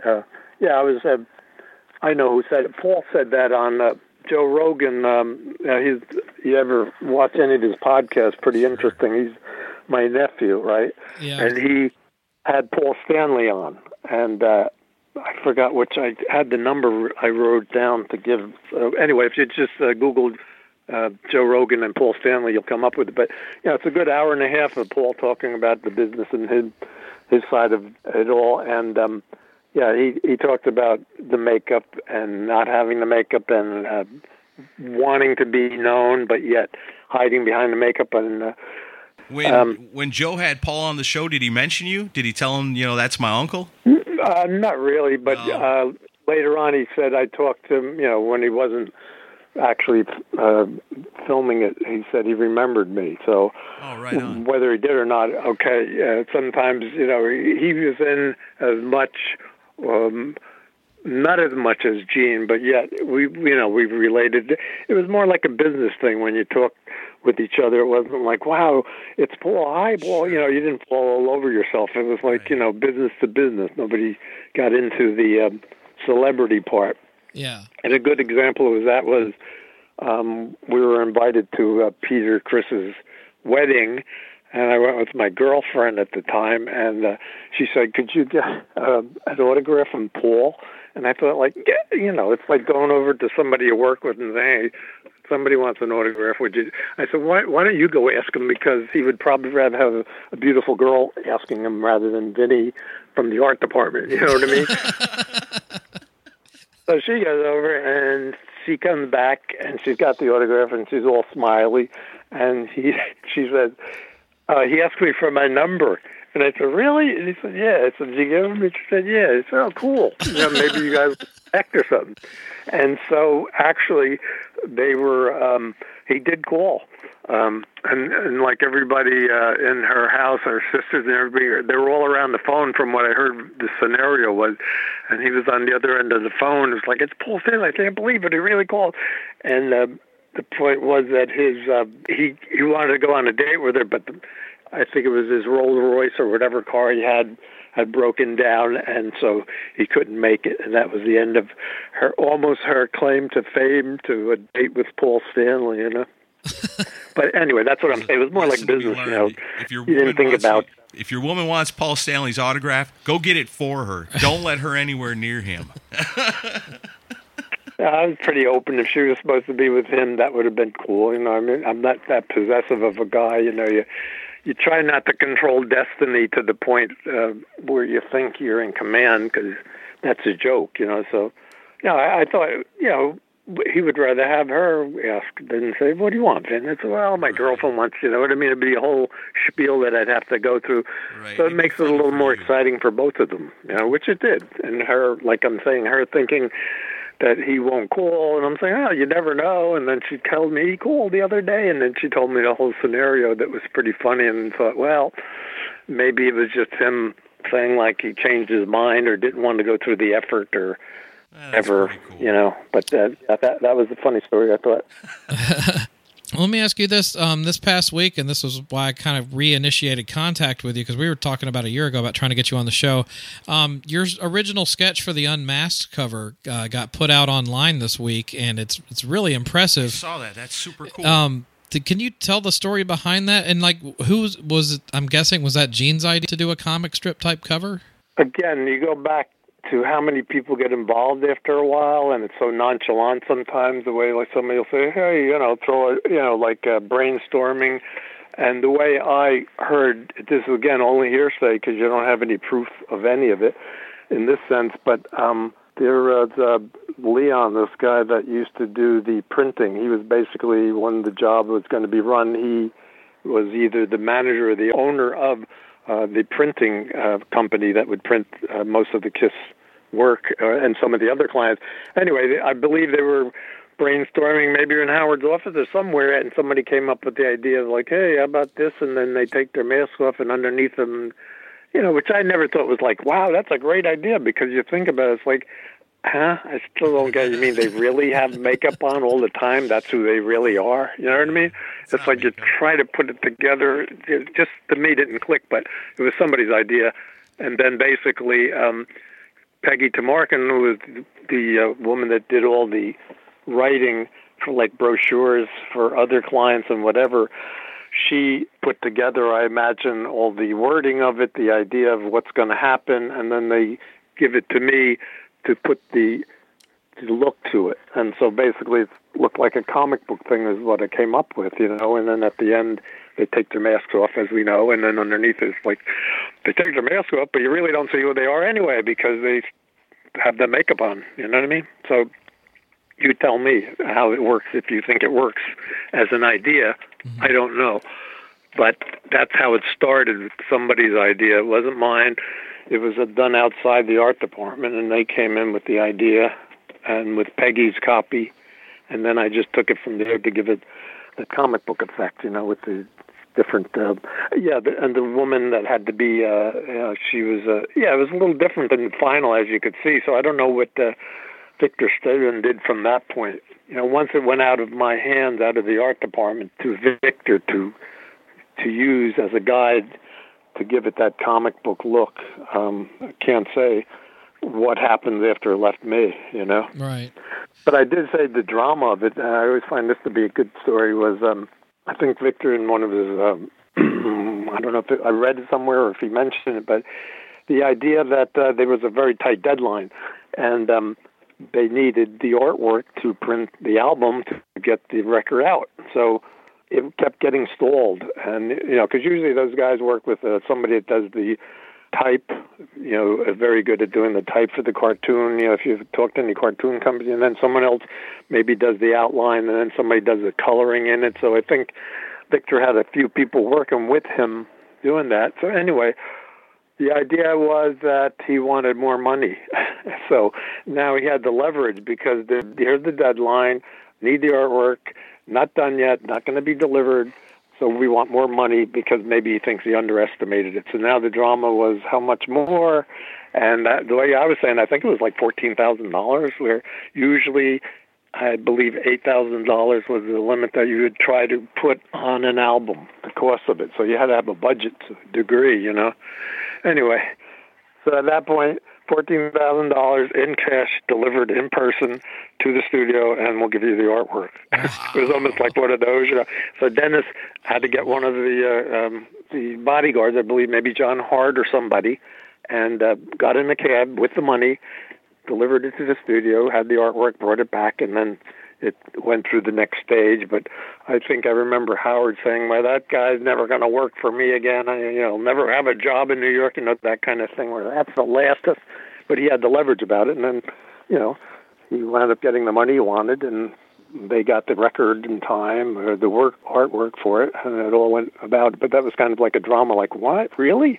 I know who said it. Paul said that on Joe Rogan. You ever watch any of his podcasts? Pretty interesting. He's my nephew, right? Yeah. And he had Paul Stanley on, and I forgot which. I had the number I wrote down to give. Anyway, if you just Google Joe Rogan and Paul Stanley, you'll come up with it. But it's a good hour and a half of Paul talking about the business and his side of it all. And Yeah, he talked about the makeup and not having the makeup and wanting to be known, but yet hiding behind the makeup. And when Joe had Paul on the show, did he mention you? Did he tell him, that's my uncle? Not really, but later on he said I talked to him, when he wasn't actually filming it. He said he remembered me. So right on. Whether he did or not, okay. Sometimes, he was in as much, not as much as Gene, but yet we related. It was more like a business thing when you talk with each other. It wasn't like, wow, it's Paul. Hi, Paul. You didn't fall all over yourself. It was like, business to business. Nobody got into the celebrity part. Yeah. And a good example of that was we were invited to Peter Chris's wedding, and I went with my girlfriend at the time, and she said, could you get an autograph from Paul? And I thought, it's like going over to somebody you work with and saying, hey, somebody wants an autograph. Would you? I said, why don't you go ask him? Because he would probably rather have a beautiful girl asking him rather than Vinny from the art department. You know what I mean? So she goes over and she comes back and she's got the autograph and she's all smiley. And she said, he asked me for my number. And I said, really? And he said, yeah. I said, did you give him? She said, yeah. I said, oh, cool. Maybe you guys act or something. And so actually they were, he did call. And like everybody in her house, her sisters and everybody, they were all around the phone from what I heard the scenario was. And he was on the other end of the phone. It was like, it's Paul Stanley. I can't believe it. He really called. And the point was that he wanted to go on a date with her, but I think it was his Rolls Royce or whatever car he had broken down, and so he couldn't make it. And that was the end of her claim to fame, to a date with Paul Stanley, But anyway, that's what I'm saying. It was more like business, If your you didn't think about. If your woman wants Paul Stanley's autograph, go get it for her. Don't let her anywhere near him. I was pretty open. If she was supposed to be with him, that would have been cool. I mean, I'm not that possessive of a guy. You try not to control destiny to the point where you think you're in command, because that's a joke. So, I thought, he would rather have her ask than say, what do you want, Vin? It's, well, my girlfriend wants, you know what I mean? It'd be a whole spiel that I'd have to go through. Right. So it makes it a little more exciting for both of them, which it did. And her, like I'm saying, her thinking that he won't call, and I'm saying, oh, you never know. And then she told me he called the other day, and then she told me the whole scenario that was pretty funny, and thought, well, maybe it was just him saying like he changed his mind or didn't want to go through the effort or ever, cool. But that was a funny story, I thought. Let me ask you this. This past week, and this was why I kind of reinitiated contact with you, because we were talking about a year ago about trying to get you on the show. Your original sketch for the Unmasked cover got put out online this week, and it's really impressive. I saw that. That's super cool. Can you tell the story behind that? And whose was it? I'm guessing, was that Gene's idea to do a comic strip type cover? Again, you go back to how many people get involved after a while, and it's so nonchalant sometimes, the way like somebody will say, hey, throw it, like brainstorming. And the way I heard, this is again only hearsay because you don't have any proof of any of it in this sense, but there was Leon, this guy that used to do the printing. He was basically, when the job was going to be run, he was either the manager or the owner of the printing company that would print most of the KISS work and some of the other clients. Anyway, I believe they were brainstorming maybe in Howard's office or somewhere, and somebody came up with the idea of like, hey, how about this? And then they take their masks off, and underneath them, which I never thought was like, wow, that's a great idea, because you think about it, it's like, huh? I still don't get it. You mean they really have makeup on all the time? That's who they really are? You know what I mean? It's like you try to put it together. It just, to me, didn't click, but it was somebody's idea. And then basically Peggy Tamarkin, who was the woman that did all the writing for like brochures for other clients and whatever, she put together, I imagine, all the wording of it, the idea of what's going to happen, and then they give it to me to put the look to it. And so basically it looked like a comic book thing is what I came up with, and then at the end they take their masks off, as we know, and then underneath it's like they take their masks off, but you really don't see who they are anyway, because they have the makeup on. You know what I mean? So you tell me how it works if you think it works as an idea. I don't know. But that's how it started, somebody's idea. It wasn't mine. It was done outside the art department, and they came in with the idea and with Peggy's copy. And then I just took it from there to give it the comic book effect, with the different, and the woman that had to be, she was, it was a little different than the final, as you could see. So I don't know what Victor Stedman did from that point. Once it went out of my hands, out of the art department, to Victor to use as a guide to give it that comic book look. I can't say what happened after it left me, Right. But I did say the drama of it, I always find this to be a good story, was I think Victor in one of his, I don't know if I read it somewhere or if he mentioned it, but the idea that there was a very tight deadline and they needed the artwork to print the album to get the record out. So it kept getting stalled. And, because usually those guys work with somebody that does the type, very good at doing the type for the cartoon. If you've talked to any cartoon company, and then someone else maybe does the outline, and then somebody does the coloring in it. So I think Victor had a few people working with him doing that. So anyway, the idea was that he wanted more money. So now he had the leverage because here's the deadline, need the artwork, not done yet, not going to be delivered. So we want more money because maybe he thinks he underestimated it. So now the drama was how much more. And the way I was saying, I think it was like $14,000, where usually I believe $8,000 was the limit that you would try to put on an album, the cost of it. So you had to have a budget degree, Anyway, so at that point, $14,000 in cash delivered in person to the studio, and we'll give you the artwork. It was almost like one of those, So Dennis had to get one of the bodyguards, I believe maybe John Hart or somebody, and got in the cab with the money, delivered it to the studio, had the artwork, brought it back, and then it went through the next stage. But I think I remember Howard saying, well, that guy's never going to work for me again. Never have a job in New York, that kind of thing, where that's the last. But he had the leverage about it. And then, he wound up getting the money he wanted, and they got the record in time, or the artwork for it, and it all went about. But that was kind of like a drama, like, what? Really?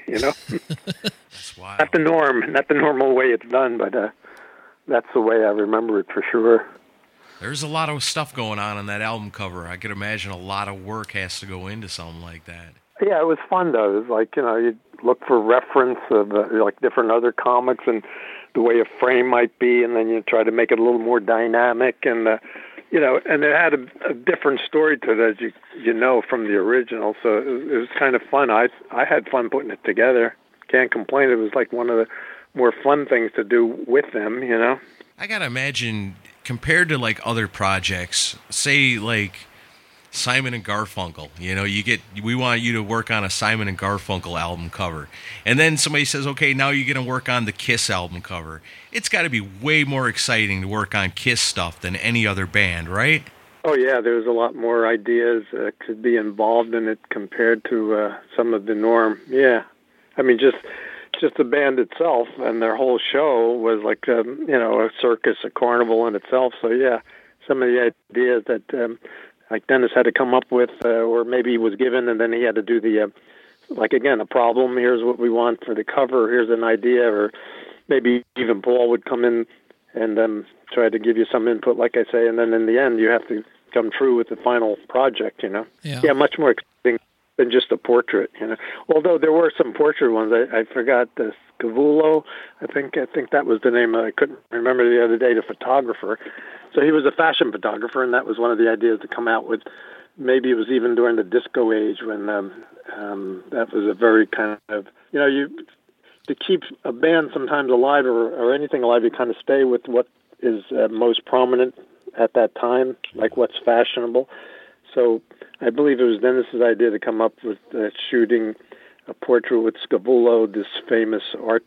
That's wild. Not the normal way it's done, but that's the way I remember it for sure. There's a lot of stuff going on that album cover. I could imagine a lot of work has to go into something like that. Yeah, it was fun, though. It was like, you'd look for reference of like different other comics and the way a frame might be, and then you try to make it a little more dynamic. And, and it had a different story to it, as from the original. So it was kind of fun. I had fun putting it together. Can't complain. It was like one of the more fun things to do with them, I got to imagine, compared to like other projects, say like Simon and Garfunkel, we want you to work on a Simon and Garfunkel album cover. And then somebody says, okay, now you're going to work on the Kiss album cover. It's got to be way more exciting to work on Kiss stuff than any other band, right? Oh, yeah, there's a lot more ideas could be involved in it compared to some of the norm. Yeah. I mean, just the band itself and their whole show was like, a circus, a carnival in itself. So, yeah, some of the ideas that like Dennis had to come up with or maybe he was given, and then he had to do the, a problem. Here's what we want for the cover. Here's an idea. Or maybe even Paul would come in and try to give you some input, like I say. And then in the end, you have to come through with the final project, Yeah, much more exciting than just a portrait, Although there were some portrait ones. I forgot the Scavullo. I think that was the name. I couldn't remember the other day, the photographer. So he was a fashion photographer, and that was one of the ideas to come out with. Maybe it was even during the disco age when that was a very kind of, to keep a band sometimes alive or anything alive, you kind of stay with what is most prominent at that time, like what's fashionable. So I believe it was Dennis's idea to come up with shooting a portrait with Scavullo, this famous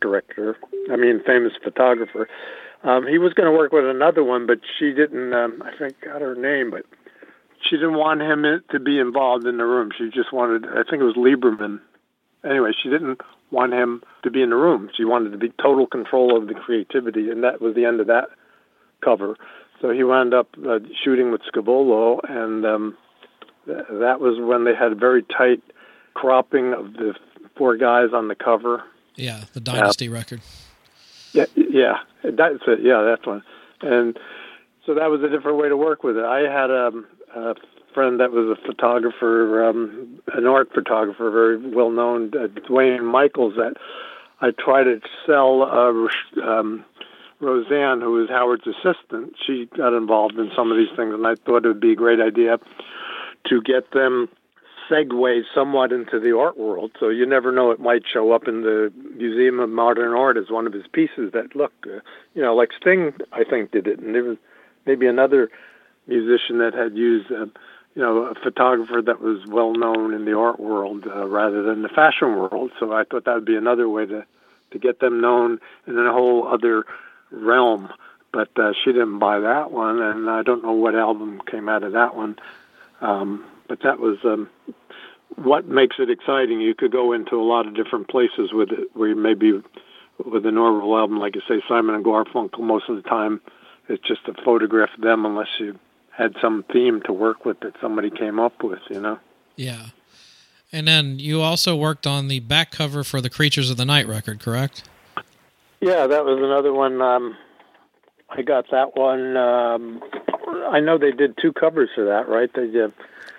famous photographer. He was going to work with another one, but she didn't, I forgot her name, but she didn't want him to be involved in the room. She just wanted, I think it was Lieberman. Anyway, she didn't want him to be in the room. She wanted to be total control of the creativity, and that was the end of that cover. So he wound up shooting with Scavolo, and that was when they had a very tight cropping of the 4 guys on the cover. Yeah, the Dynasty record. Yeah, that's it. Yeah, that's one. And so that was a different way to work with it. I had a friend that was a photographer, an art photographer, very well known, Dwayne Michaels, that I tried to sell Roseanne, who was Howard's assistant. She got involved in some of these things, and I thought it would be a great idea to get them segue somewhat into the art world. So you never know, it might show up in the Museum of Modern Art as one of his pieces that, look, like Sting, I think, did it. And there was maybe another musician that had used, a photographer that was well known in the art world rather than the fashion world. So I thought that would be another way to get them known in a whole other realm. But she didn't buy that one, and I don't know what album came out of that one. But that was what makes it exciting. You could go into a lot of different places with it, where maybe with an Orville album, like you say, Simon and Garfunkel, most of the time it's just a photograph of them, unless you had some theme to work with that somebody came up with, Yeah. And then you also worked on the back cover for the Creatures of the Night record, correct? Yeah, that was another one. I got that one. I know they did 2 covers for that, right? They did.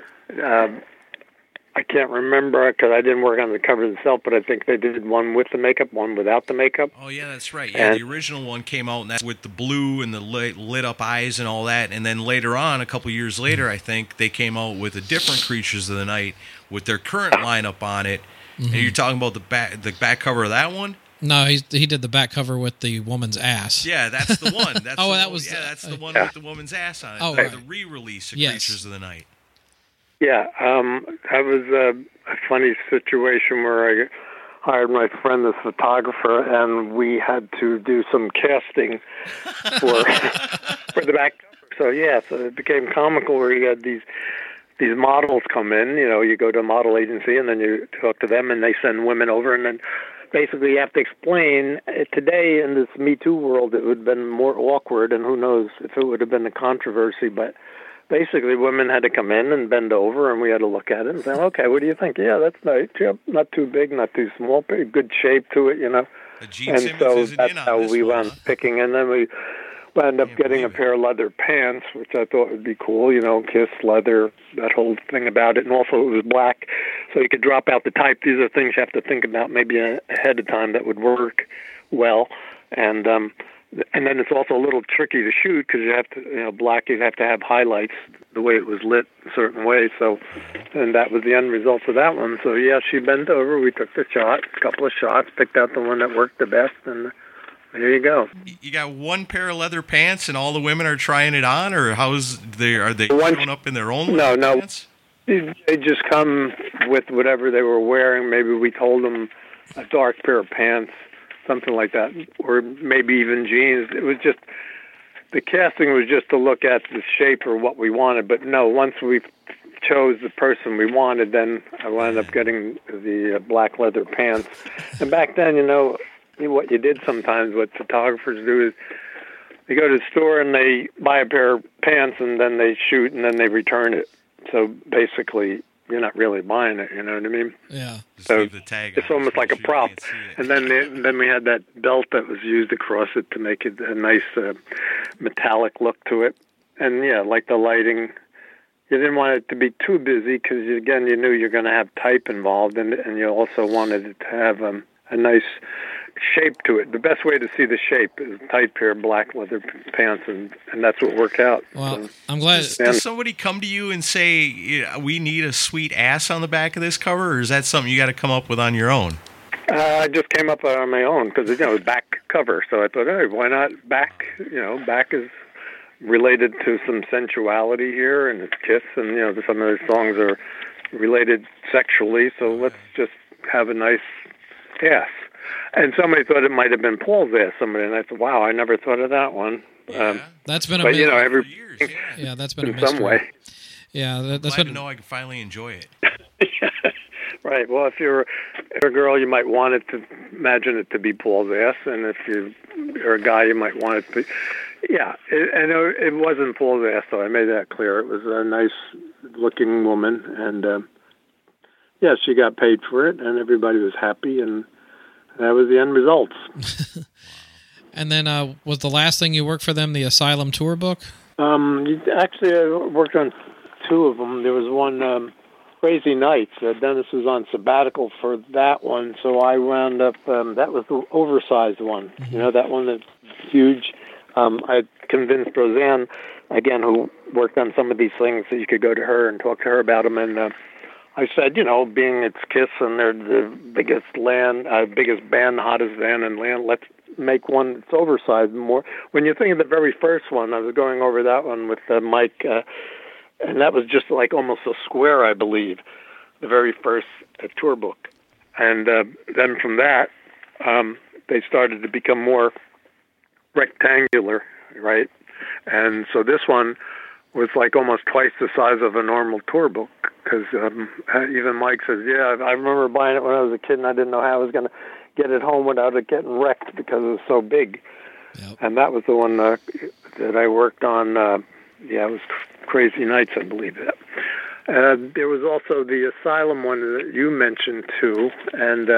I can't remember because I didn't work on the cover itself, but I think they did one with the makeup, one without the makeup. Oh, yeah, that's right. Yeah, the original one came out, and that's with the blue and the lit up eyes and all that. And then later on, a couple years later, I think, they came out with a different Creatures of the Night with their current lineup on it. Mm-hmm. And you're talking about the back cover of that one? No, he did the back cover with the woman's ass. Yeah, that's the one. That's that's the one with the woman's ass on it. Oh, right. The re-release of Creatures of the Night. Yeah, that was a funny situation where I hired my friend, this photographer, and we had to do some casting for the back cover. So it became comical where you had these models come in. You go to a model agency and then you talk to them, and they send women over, and then basically you have to explain. Today in this Me Too world, it would have been more awkward, and who knows if it would have been a controversy, but basically women had to come in and bend over, and we had to look at it and say, okay, what do you think? Yeah, that's nice. Yep, not too big, not too small, pretty good shape to it, And so that's how we wound up picking, and then we wound up getting a pair of leather pants, which I thought would be cool, Kiss, leather, that whole thing about it. And also it was black, so you could drop out the type. These are things you have to think about maybe ahead of time that would work well. And then it's also a little tricky to shoot because you have to, black, you have to have highlights the way it was lit a certain way. So, and that was the end result of that one. So yeah, she bent over, we took the shot, a couple of shots, picked out the one that worked the best, and there you go. You got one pair of leather pants, and all the women are trying it on, or are they showing up in their own leather pants? They just come with whatever they were wearing. Maybe we told them a dark pair of pants, something like that, or maybe even jeans. It was just, the casting was just to look at the shape or what we wanted. But no, once we chose the person we wanted, then I wound up getting the black leather pants. And back then, what you did sometimes, what photographers do is they go to the store and they buy a pair of pants and then they shoot and then they return it. So basically, you're not really buying it, you know what I mean? Yeah. So it's almost like a prop. And then we had that belt that was used across it to make it a nice metallic look to it. And yeah, like the lighting, you didn't want it to be too busy because, again, you knew you're going to have type involved, and you also wanted it to have a nice shape to it. The best way to see the shape is tight pair of black leather pants, and that's what worked out. Well, so, I'm glad. Does somebody come to you and say, we need a sweet ass on the back of this cover, or is that something you got to come up with on your own? I just came up on my own because, it was back cover, so I thought, hey, why not back? Back is related to some sensuality here, and it's Kiss, and, some of the songs are related sexually, so let's just have a nice ass. And somebody thought it might have been Paul's ass. And I thought, wow, I never thought of that one. Yeah, that's been a but mystery. Every yeah, that's been in a mystery. some way. Yeah, that's glad to know I can finally enjoy it. Right. Well, if you're a girl, you might want it to imagine it to be Paul's ass, and if you're a guy, you might want it to be. Yeah, it wasn't Paul's ass, though. I made that clear. It was a nice-looking woman, and yeah, she got paid for it, and everybody was happy, and that was the end result. And then was the last thing you worked for them the Asylum tour book? Actually, I worked on two of them. There was one, Crazy Nights. Dennis was on sabbatical for that one, so I wound up, that was the oversized one. Mm-hmm. You know, that one that's huge. I convinced Roseanne, again, who worked on some of these things, that you could go to her and talk to her about them, and I said, you know, being it's Kiss and they're the biggest band, hottest band in land, let's make one that's oversized more. When you think of the very first one, I was going over that one with Mike, and that was just like almost a square, I believe, the very first tour book. And then from that, they started to become more rectangular, right? And so this one was like almost twice the size of a normal tour book, because even Mike says, yeah, I remember buying it when I was a kid, and I didn't know how I was going to get it home without it getting wrecked because it was so big. Yep. And that was the one that I worked on. It was Crazy Nights, I believe that. There was also the Asylum one that you mentioned too, and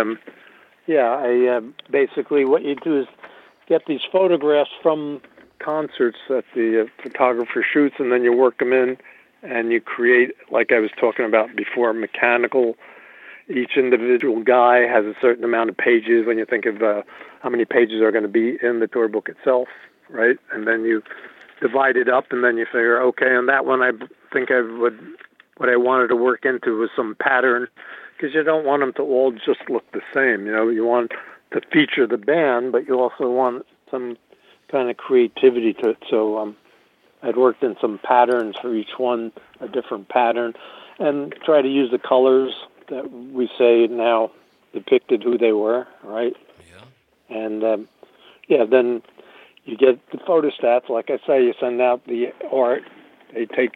I basically what you do is get these photographs from concerts that the photographer shoots, and then you work them in, and you create, like I was talking about before, mechanical. Each individual guy has a certain amount of pages when you think of how many pages are going to be in the tour book itself, right? And then you divide it up, and then you figure, okay, on that one, I think what I wanted to work into was some pattern, because you don't want them to all just look the same. You know, you want to feature the band, but you also want some kind of creativity to it. So I'd worked in some patterns for each one, a different pattern, and try to use the colors that we say now depicted who they were, right? Yeah. And then you get the photostats. Like I say, you send out the art. They take,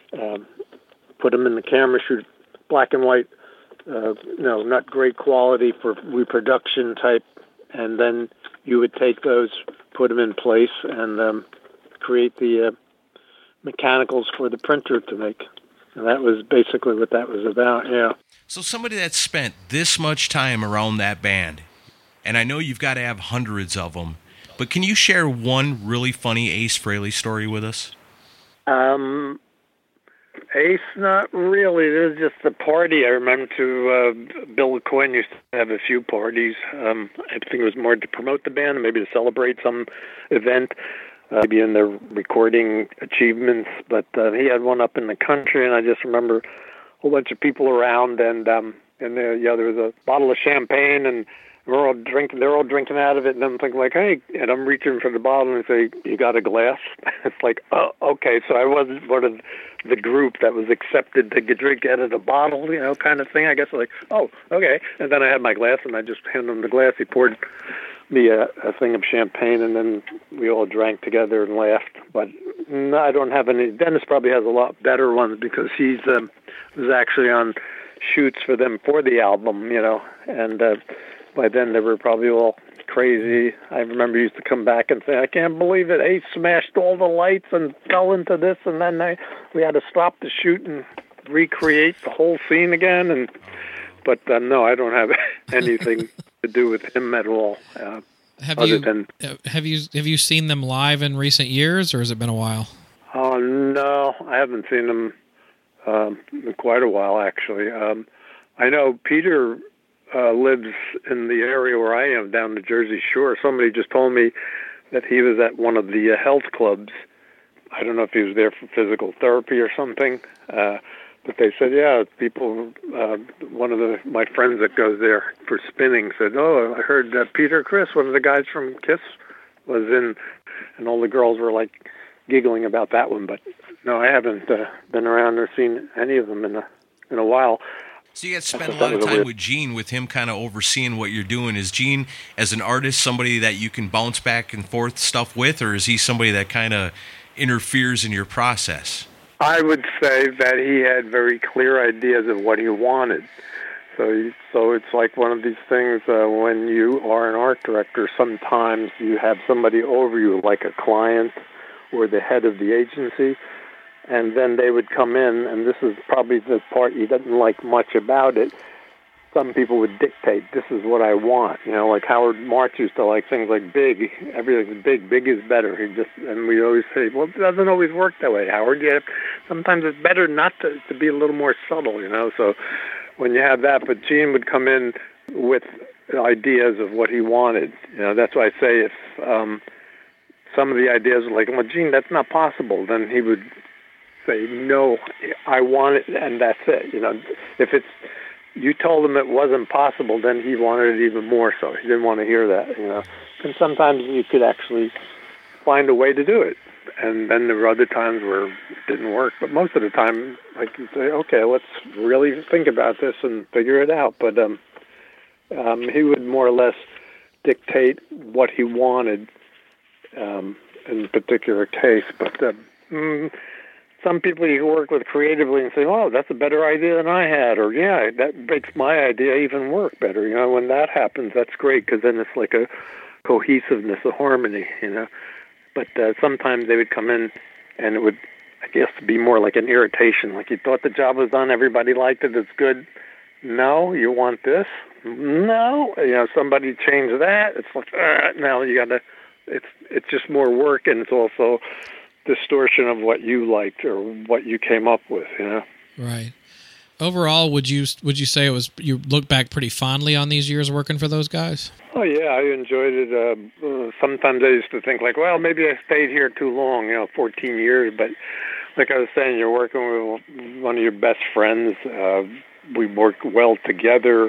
put them in the camera, shoot black and white, not great quality for reproduction type, and then you would take those, put them in place, and create the mechanicals for the printer to make. And that was basically what that was about, yeah. So somebody that spent this much time around that band, and I know you've got to have hundreds of them, but can you share one really funny Ace Frehley story with us? Ace, not really. It was just a party. I remember Bill Quinn used to have a few parties. I think it was more to promote the band, maybe to celebrate some event, maybe in their recording achievements. But he had one up in the country, and I just remember a whole bunch of people around, and there was a bottle of champagne, and we're all drinking. They're all drinking out of it, and I'm thinking like, hey, and I'm reaching for the bottle and say, "You got a glass?" It's like, oh, okay. So I wasn't one of the group that was accepted to drink out of the bottle, kind of thing. I guess like, oh, okay. And then I had my glass, and I just handed him the glass. He poured me a thing of champagne, and then we all drank together and laughed. But no, I don't have any. Dennis probably has a lot better ones because he's was actually on shoots for them for the album, and. By then, they were probably all crazy. I remember he used to come back and say, I can't believe it. Ace smashed all the lights and fell into this, and then we had to stop the shoot and recreate the whole scene again. But no, I don't have anything to do with him at all. Have you seen them live in recent years, or has it been a while? Oh, no, I haven't seen them in quite a while, actually. I know Peter lives in the area where I am, down the Jersey Shore. Somebody just told me that he was at one of the health clubs. I don't know if he was there for physical therapy or something, but they said, yeah, people, one of my friends that goes there for spinning said, oh, I heard Peter Criss, one of the guys from Kiss, was in, and all the girls were like giggling about that one. But no, I haven't been around or seen any of them in a while. So you got to spend a lot of time with Gene, with him kind of overseeing what you're doing. Is Gene, as an artist, somebody that you can bounce back and forth stuff with, or is he somebody that kind of interferes in your process? I would say that he had very clear ideas of what he wanted. So it's like one of these things when you are an art director, sometimes you have somebody over you, like a client or the head of the agency, and then they would come in, and this is probably the part you didn't like much about it. Some people would dictate, this is what I want. Like Howard Marks used to like things like big. Everything's big. Big is better. And we always say, well, it doesn't always work that way, Howard. Sometimes it's better not to be a little more subtle, So when you have that, but Gene would come in with ideas of what he wanted. That's why I say if some of the ideas were like, well, Gene, that's not possible, then he would say, no, I want it, and that's it. If you told him it wasn't possible, then he wanted it even more so. He didn't want to hear that, And sometimes you could actually find a way to do it. And then there were other times where it didn't work. But most of the time, like you say, okay, let's really think about this and figure it out. But he would more or less dictate what he wanted in a particular case. But some people you work with creatively and say, oh, that's a better idea than I had. Or, yeah, that makes my idea even work better. When that happens, that's great because then it's like a cohesiveness, a harmony, But sometimes they would come in and it would, I guess, be more like an irritation. Like you thought the job was done, everybody liked it, it's good. No, you want this? No. Somebody changed that. It's like, now you got to, it's just more work, and it's also distortion of what you liked or what you came up with, Right. Overall, would you say you look back pretty fondly on these years working for those guys? Oh yeah, I enjoyed it. Sometimes I used to think like, well, maybe I stayed here too long, 14 years. But like I was saying, you're working with one of your best friends. We worked well together.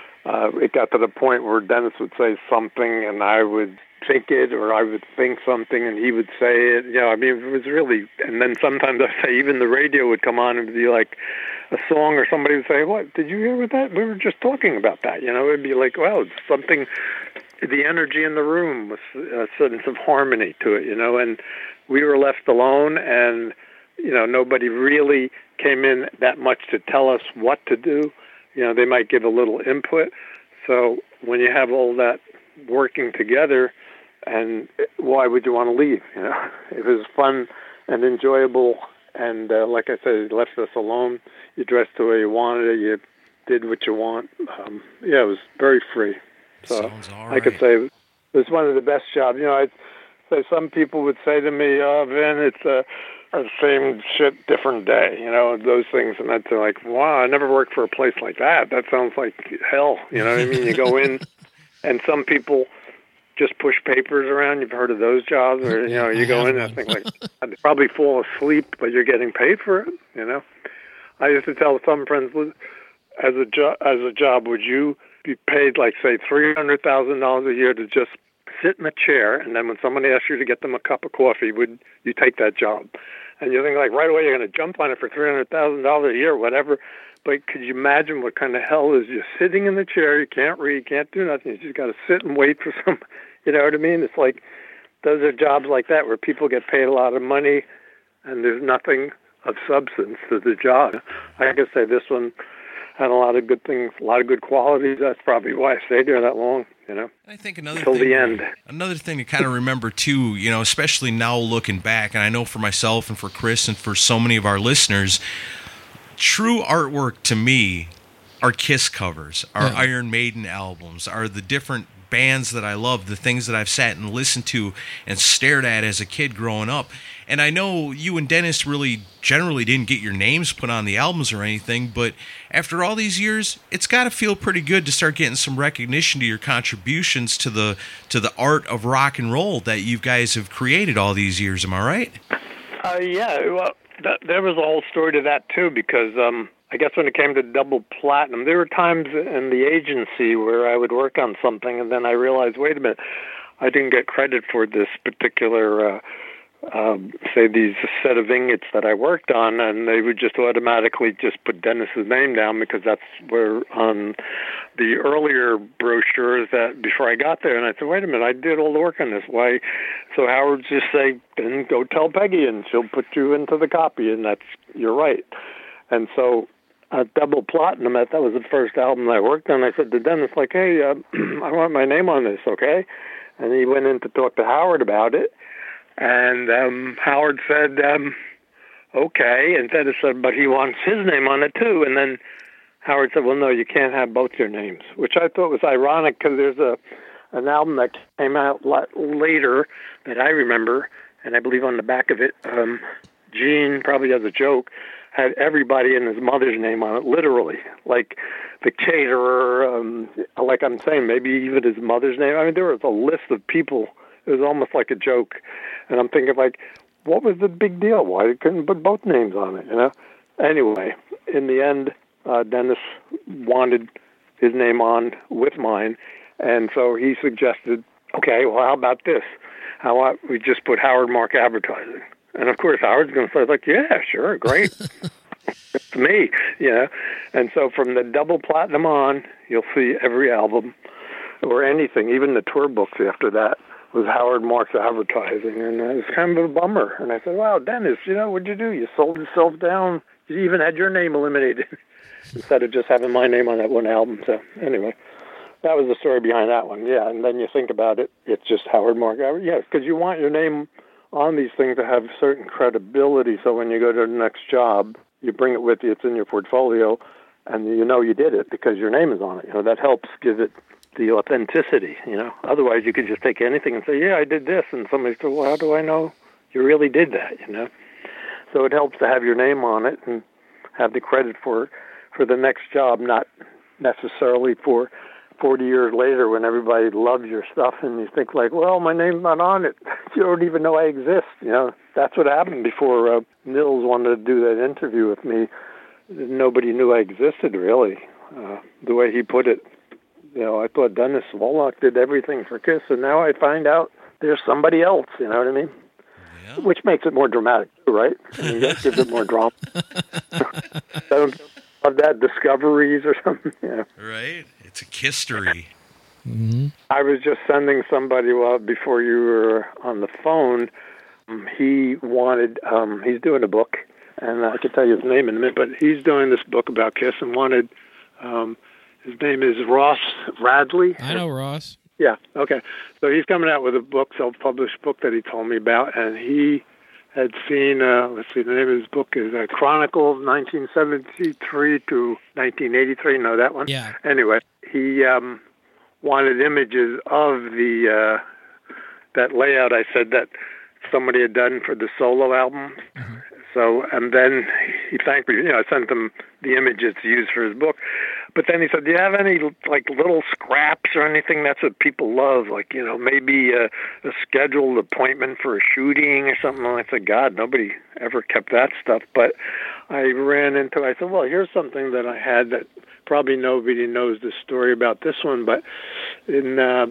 It got to the point where Dennis would say something and I would think it, or I would think something and he would say it. It was really, and then sometimes I say even the radio would come on and be like a song, or somebody would say, what, did you hear that? We were just talking about that. It'd be like, well, it's something, the energy in the room was a sense of harmony to it, and we were left alone, and, nobody really came in that much to tell us what to do. They might give a little input. So when you have all that working together, and why would you want to leave? It was fun and enjoyable, and like I said, it left us alone. You dressed the way you wanted it. You did what you want. It was very free. So I could say it was one of the best jobs. I'd say some people would say to me, "Oh, Vin, it's the same shit, different day." Those things, and I'd say like, "Wow, I never worked for a place like that. That sounds like hell." You know what I mean? You go in, and some people just push papers around. You've heard of those jobs, or you go in and I think like I'd probably fall asleep, but you're getting paid for it. I used to tell some friends, as a job, would you be paid like say $300,000 a year to just sit in a chair, and then when somebody asks you to get them a cup of coffee, would you take that job? And you think like right away you're going to jump on it for $300,000 a year, whatever. But could you imagine what kind of hell is you're sitting in the chair, you can't read, can't do nothing, you just got to sit and wait for some, you know what I mean? It's like, those are jobs like that where people get paid a lot of money and there's nothing of substance to the job. I could say this one had a lot of good things, a lot of good qualities. That's probably why I stayed there that long, I think until the end. Another thing to kind of remember too, especially now looking back, and I know for myself and for Chris and for so many of our listeners, true artwork to me are Kiss covers, are Iron Maiden albums, are the different bands that I love, the things that I've sat and listened to and stared at as a kid growing up. And I know you and Dennis really generally didn't get your names put on the albums or anything, but after all these years, it's got to feel pretty good to start getting some recognition to your contributions to the art of rock and roll that you guys have created all these years. Am I right? Yeah, well, there was a whole story to that too, because I guess when it came to double platinum, there were times in the agency where I would work on something and then I realized, wait a minute, I didn't get credit for this particular, say, these set of ingots that I worked on, and they would just automatically just put Dennis's name down because that's where on the earlier brochures that before I got there. And I said, wait a minute, I did all the work on this. Why? So Howard just say, then go tell Peggy and she'll put you into the copy, and you're right. And so double platinum. That was the first album I worked on. I said to Dennis, like, hey, I want my name on this, okay? And he went in to talk to Howard about it. And Howard said, okay. And Dennis said, but he wants his name on it too. And then Howard said, well, no, you can't have both your names, which I thought was ironic because there's an album that came out later that I remember, and I believe on the back of it, Gene, probably as a joke, had everybody and his mother's name on it, literally, like the caterer, like I'm saying, maybe even his mother's name. I mean, there was a list of people. It was almost like a joke. And I'm thinking, like, what was the big deal? Why couldn't you put both names on it, you know? Anyway, in the end, Dennis wanted his name on with mine, and so he suggested, okay, well, how about this? How about we just put Howard Mark Advertising? And of course, Howard's going to say, like, yeah, sure, great. It's me, you know. And so from the double platinum on, you'll see every album or anything, even the tour books after that, was Howard Marks Advertising. And it was kind of a bummer. And I said, wow, Dennis, you know, what'd you do? You sold yourself down. You even had your name eliminated instead of just having my name on that one album. So anyway, that was the story behind that one. Yeah, and then you think about it, it's just Howard Mark Advertising. Yes, because you want your name on these things to have certain credibility, so when you go to the next job, you bring it with you, it's in your portfolio, and you know you did it because your name is on it. You know, that helps give it the authenticity, you know. Otherwise, you could just take anything and say, yeah, I did this, and somebody said, well, how do I know you really did that, you know? So it helps to have your name on it and have the credit for the next job, not necessarily for 40 years later when everybody loves your stuff and you think like, well, my name's not on it. You don't even know I exist. You know, that's what happened before Nils wanted to do that interview with me. Nobody knew I existed, really, the way he put it. You know, I thought Dennis Volok did everything for Kiss, and now I find out there's somebody else, you know what I mean? Yeah. Which makes it more dramatic, too, right? I mean, that gives it more drama. Of that, discoveries or something. Yeah. Right. It's a history. Mm-hmm. I was just sending somebody before you were on the phone. He wanted, he's doing a book, and I can tell you his name in a minute, but he's doing this book about Kiss and wanted, his name is Ross Radley. I know Ross. Yeah, okay. So he's coming out with a book, self-published book that he told me about, and he had seen, let's see, the name of his book is Chronicles 1973 to 1983. Know that one? Yeah. Anyway, he wanted images of the that layout I said that somebody had done for the solo album. Mm-hmm. So, and then he thanked me. You know, I sent him the images to use for his book. But then he said, do you have any, like, little scraps or anything? That's what people love. Like, you know, maybe a scheduled appointment for a shooting or something. And I said, God, nobody ever kept that stuff. But I said, well, here's something that I had that probably nobody knows the story about this one. But in the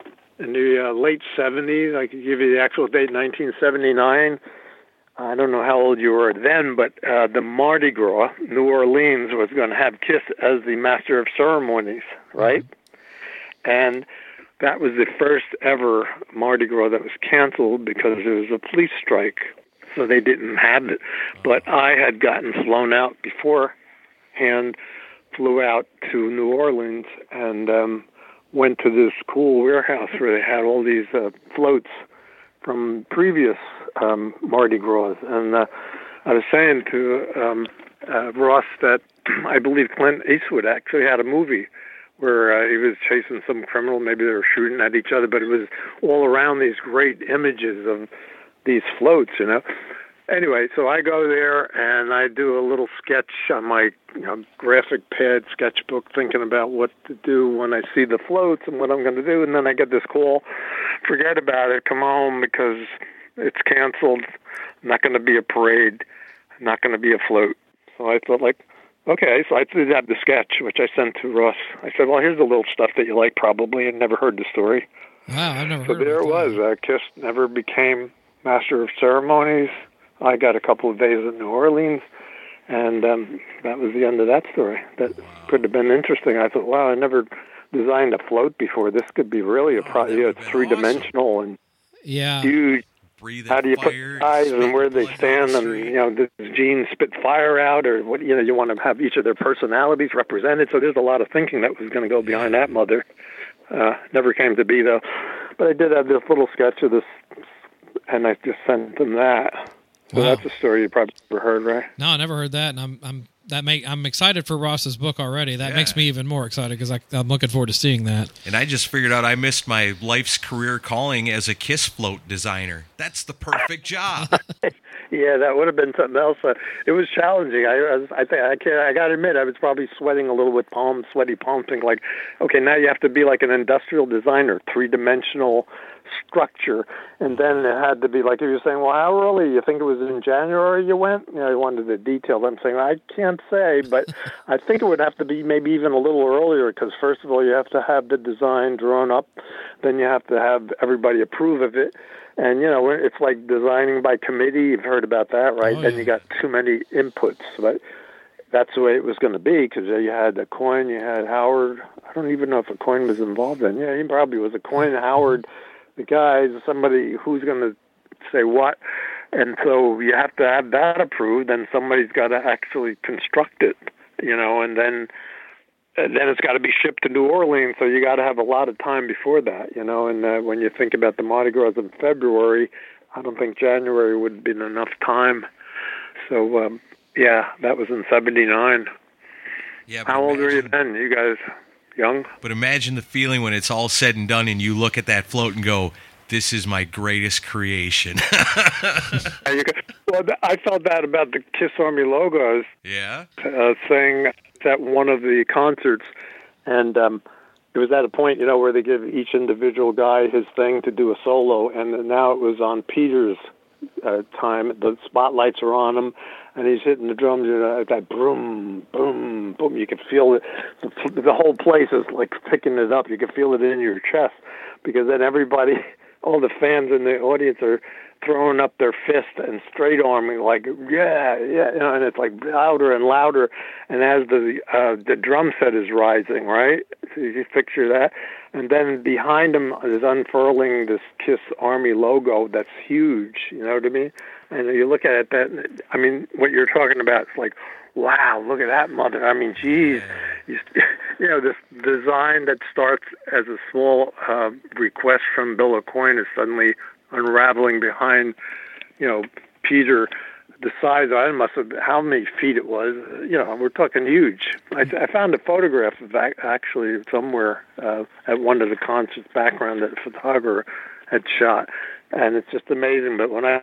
late 70s, I could give you the actual date, 1979. I don't know how old you were then, but the Mardi Gras, New Orleans, was going to have Kiss as the master of ceremonies, right? Mm-hmm. And that was the first ever Mardi Gras that was canceled because there was a police strike, so they didn't have it. But I had gotten flown out beforehand, flew out to New Orleans, and went to this cool warehouse where they had all these floats from previous Mardi Gras. And I was saying to Ross that I believe Clint Eastwood actually had a movie where he was chasing some criminal. Maybe they were shooting at each other, but it was all around these great images of these floats, you know. Anyway, so I go there and I do a little sketch on my graphic pad sketchbook, thinking about what to do when I see the floats and what I'm going to do. And then I get this call, forget about it, come home because it's canceled. Not going to be a parade, not going to be a float. So I thought, like, okay. So I did have the sketch, which I sent to Ross. I said, well, here's the little stuff that you like probably, and never heard the story. Wow, I've never heard of it. So there it was. Kiss never became master of ceremonies. I got a couple of days in New Orleans, and that was the end of that story. That could have been interesting. I thought, wow, I never designed a float before. This could be really it's three-dimensional and huge. breathe how do you fire, put eyes and where they blood stand, down the and street. does Gene spit fire out, or what? You want to have each of their personalities represented. So there's a lot of thinking that was going to go behind that, Mother. Never came to be though. But I did have this little sketch of this, and I just sent them that. So Wow. that's a story you probably never heard, right? No, I never heard that, and I'm excited for Ross's book already. That makes me even more excited because I'm looking forward to seeing that. And I just figured out I missed my life's career calling as a Kiss float designer. That's the perfect job. Yeah, that would have been something else. It was challenging. I got to admit, I was probably sweating a little with sweaty palms, thinking like, okay, now you have to be like an industrial designer, 3-dimensional structure. And then it had to be like, if you're saying, well, how early? You think it was in January you went? I wanted the details. I'm saying, I can't say, but I think it would have to be maybe even a little earlier, because first of all, you have to have the design drawn up. Then you have to have everybody approve of it. And, it's like designing by committee. You've heard about that, right? Oh, Then yeah. you got too many inputs. But that's the way it was going to be, because you had a Coyne, you had Howard. I don't even know if a Coyne was involved then. Yeah, he probably was a Coyne, Howard, the guys, somebody who's going to say what. And so you have to have that approved, and somebody's got to actually construct it, and then it's got to be shipped to New Orleans, so you got to have a lot of time before that, and when you think about the Mardi Gras in February, I don't think January would have been enough time. So, that was in 79. Yeah, How old were you then? You guys young? But imagine the feeling when it's all said and done and you look at that float and go, this is my greatest creation. Well, I felt that about the Kiss Army logos. Yeah? Saying at one of the concerts, and it was at a point, where they give each individual guy his thing to do a solo, and now it was on Peter's time. The spotlights are on him, and he's hitting the drums, that boom, boom, boom. You can feel it. The whole place is like picking it up. You can feel it in your chest, because then everybody, all the fans in the audience are throwing up their fist and straight arming like, yeah, and it's like louder and louder. And as the drum set is rising, right? So you picture that. And then behind him is unfurling this Kiss Army logo that's huge, you know what I mean? And you look at it, what you're talking about, it's like, wow, look at that, Mother. I mean, geez. This design that starts as a small request from Bill Aucoin is suddenly unraveling behind, Peter. The size, how many feet it was, we're talking huge. I found a photograph of that actually somewhere at one of the concerts background that a photographer had shot. And it's just amazing. But when I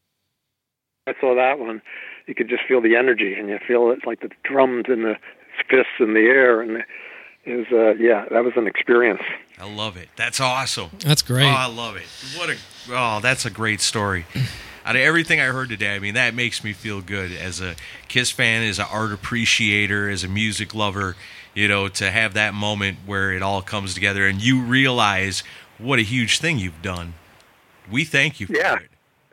saw that one, you could just feel the energy, and you feel it like the drums and the fists in the air. And it was, that was an experience. I love it. That's awesome. That's great. Oh, I love it. That's a great story. Out of everything I heard today, that makes me feel good as a Kiss fan, as an art appreciator, as a music lover, to have that moment where it all comes together and you realize what a huge thing you've done. We thank you for it.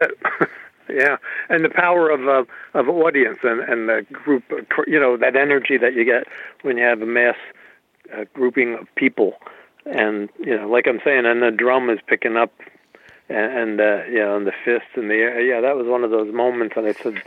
Yeah, and the power of audience and the group, that energy that you get when you have a mass grouping of people. And, like I'm saying, and the drum is picking up, and the fists in the air. Yeah, that was one of those moments, and it said,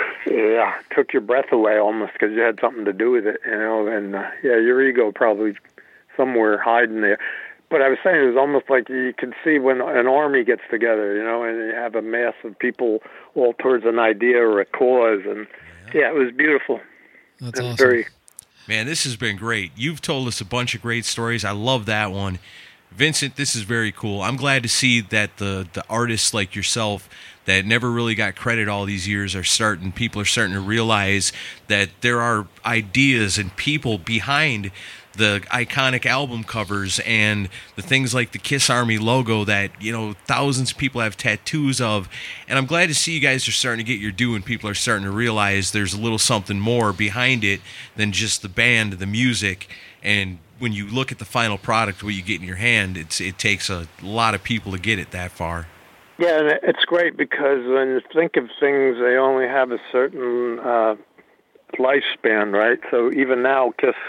took your breath away almost, because you had something to do with it, and your ego probably somewhere hiding there. But I was saying, it was almost like you could see when an army gets together, and you have a mass of people all towards an idea or a cause, and it was beautiful. That's and awesome. Man, this has been great. You've told us a bunch of great stories. I love that one. Vincent, this is very cool. I'm glad to see that the artists like yourself that never really got credit all these years people are starting to realize that there are ideas and people behind the iconic album covers and the things like the Kiss Army logo that, thousands of people have tattoos of. And I'm glad to see you guys are starting to get your due and people are starting to realize there's a little something more behind it than just the band, the music. And when you look at the final product, what you get in your hand, it takes a lot of people to get it that far. Yeah, and it's great because when you think of things, they only have a certain lifespan, right? So even now, Kiss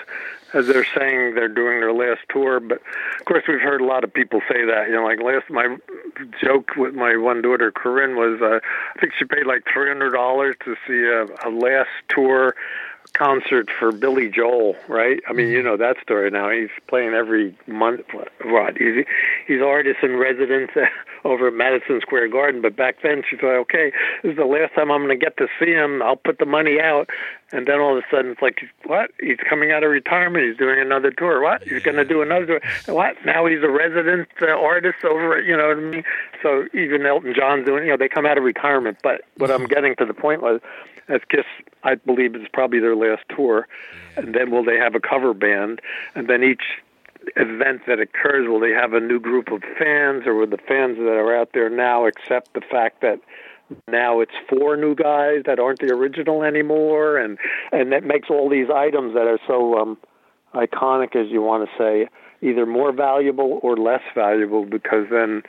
as they're saying they're doing their last tour. But of course, we've heard a lot of people say that. Like my joke with my one daughter, Corinne, was I think she paid like $300 to see a last tour concert for Billy Joel, right? I mean, you know that story now. He's playing every month. What? He's artist in residence over at Madison Square Garden. But back then, she thought, okay, this is the last time I'm going to get to see him. I'll put the money out. And then all of a sudden, it's like, what? He's coming out of retirement. He's doing another tour. What? He's going to do another tour. What? Now he's a resident artist over at, you know what I mean? So even Elton John's doing, they come out of retirement. But what I'm getting to the point was, as Kiss, I believe, is probably their last tour. And then will they have a cover band? And then each event that occurs, will they have a new group of fans, or will the fans that are out there now accept the fact that now it's 4 new guys that aren't the original anymore? And that makes all these items that are so iconic, as you want to say, either more valuable or less valuable, because then,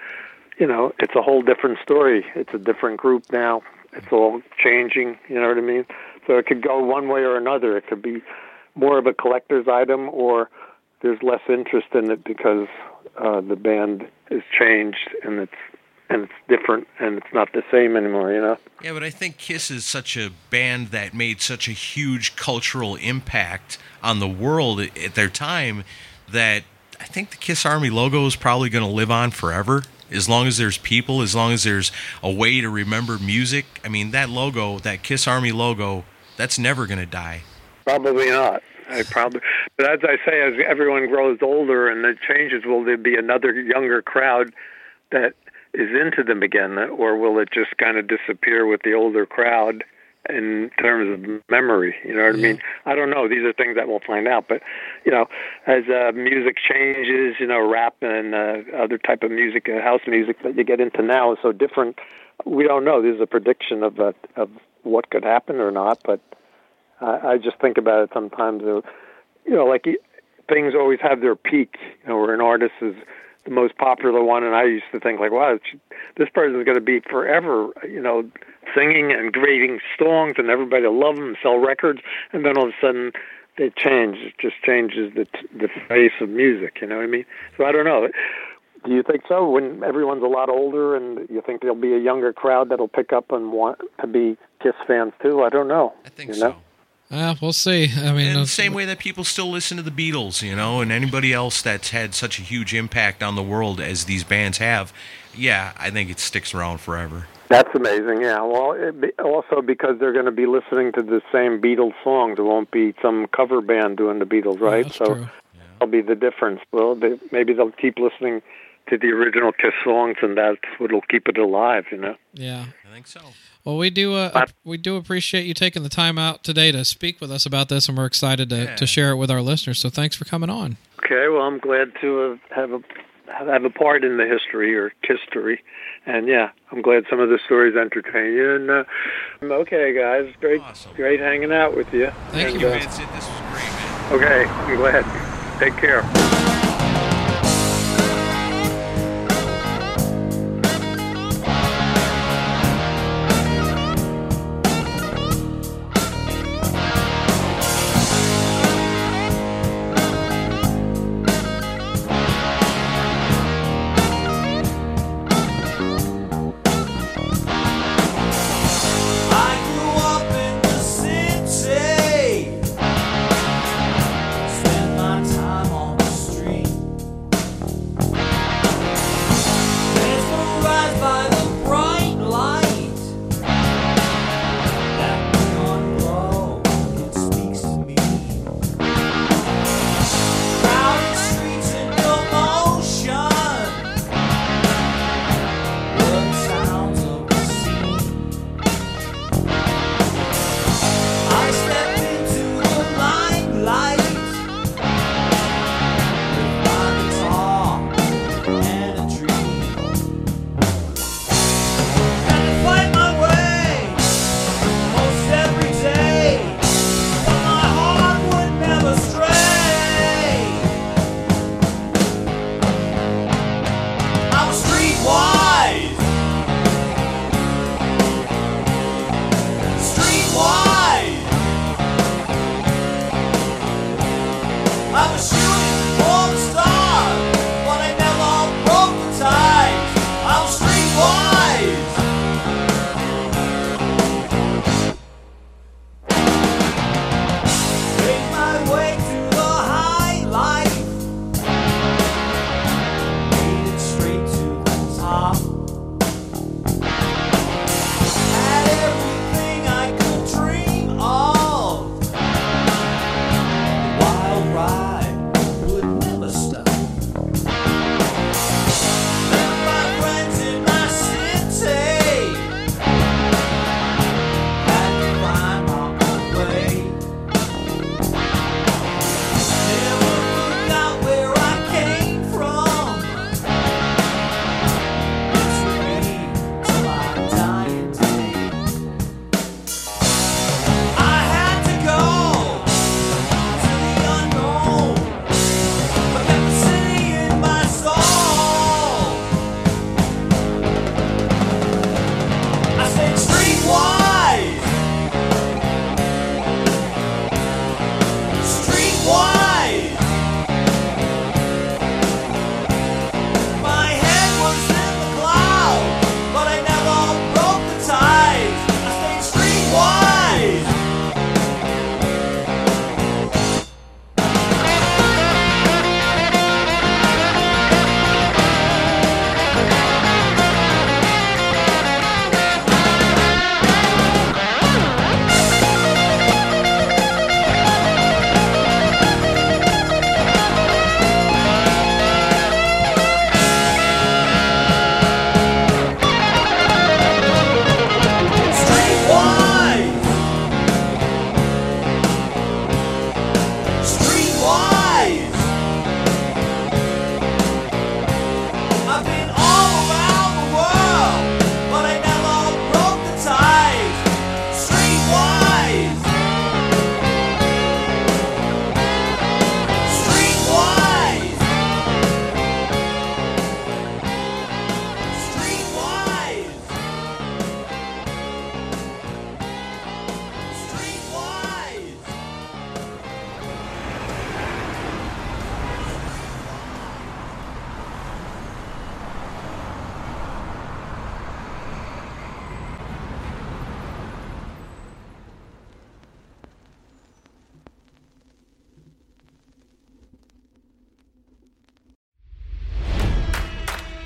it's a whole different story. It's a different group now. It's all changing, you know what I mean? So it could go one way or another. It could be more of a collector's item, or there's less interest in it because the band is changed and it's different and it's not the same anymore, Yeah, but I think Kiss is such a band that made such a huge cultural impact on the world at their time that I think the Kiss Army logo is probably going to live on forever. As long as there's people, as long as there's a way to remember music. I mean, that logo, that Kiss Army logo, that's never going to die. Probably not. But as I say, as everyone grows older and it changes, will there be another younger crowd that is into them again, or will it just kind of disappear with the older crowd in terms of memory? You know what I mean? I don't know. These are things that we'll find out. But, as music changes, rap and other type of music, house music that you get into now is so different. We don't know. This is a prediction of what could happen or not. But I just think about it sometimes. Like things always have their peak. Where an artist is the most popular one, and I used to think like, wow, this person's going to be forever, singing and creating songs, and everybody will love them, sell records, and then all of a sudden they change. It just changes the face of music. You know what I mean? So I don't know. Do you think so? When everyone's a lot older, and you think there'll be a younger crowd that'll pick up and want to be Kiss fans too? I don't know. I think so. We'll see. I mean, in the same way that people still listen to the Beatles, and anybody else that's had such a huge impact on the world as these bands have, I think it sticks around forever. That's amazing, yeah. Well, also because they're going to be listening to the same Beatles songs. It won't be some cover band doing the Beatles, right? That's so true. That'll be the difference. Well, maybe they'll keep listening to the original Kiss songs, and that's what'll keep it alive, Yeah. I think so. Well, we do appreciate you taking the time out today to speak with us about this, and we're excited to share it with our listeners. So thanks for coming on. Okay, well, I'm glad to have a part in the history or history, and I'm glad some of the stories entertain you. And okay, guys, great hanging out with you. Thank you, Vincent. This was great, man. Okay, I'm glad. Take care. Spend my time on the street.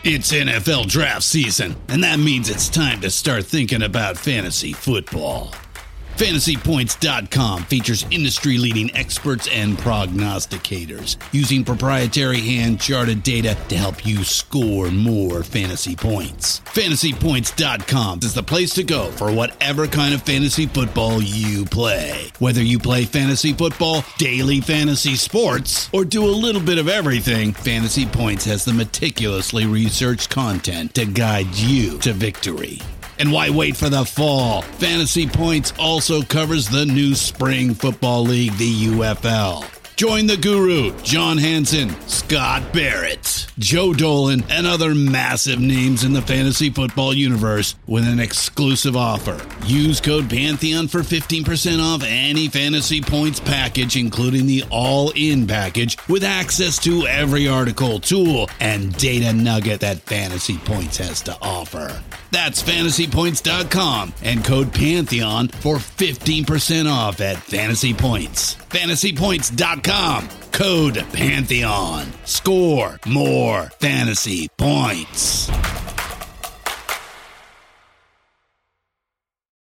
It's NFL draft season, and that means it's time to start thinking about fantasy football. FantasyPoints.com features industry-leading experts and prognosticators using proprietary hand-charted data to help you score more fantasy points. FantasyPoints.com is the place to go for whatever kind of fantasy football you play. Whether you play fantasy football, daily fantasy sports, or do a little bit of everything, Fantasy Points has the meticulously researched content to guide you to victory. And why wait for the fall? Fantasy Points also covers the new spring football league, the UFL. Join the guru, John Hansen, Scott Barrett, Joe Dolan, and other massive names in the fantasy football universe with an exclusive offer. Use code Pantheon for 15% off any Fantasy Points package, including the all-in package, with access to every article, tool, and data nugget that Fantasy Points has to offer. That's FantasyPoints.com and code Pantheon for 15% off at Fantasy Points. FantasyPoints.com, code Pantheon. Score more fantasy points.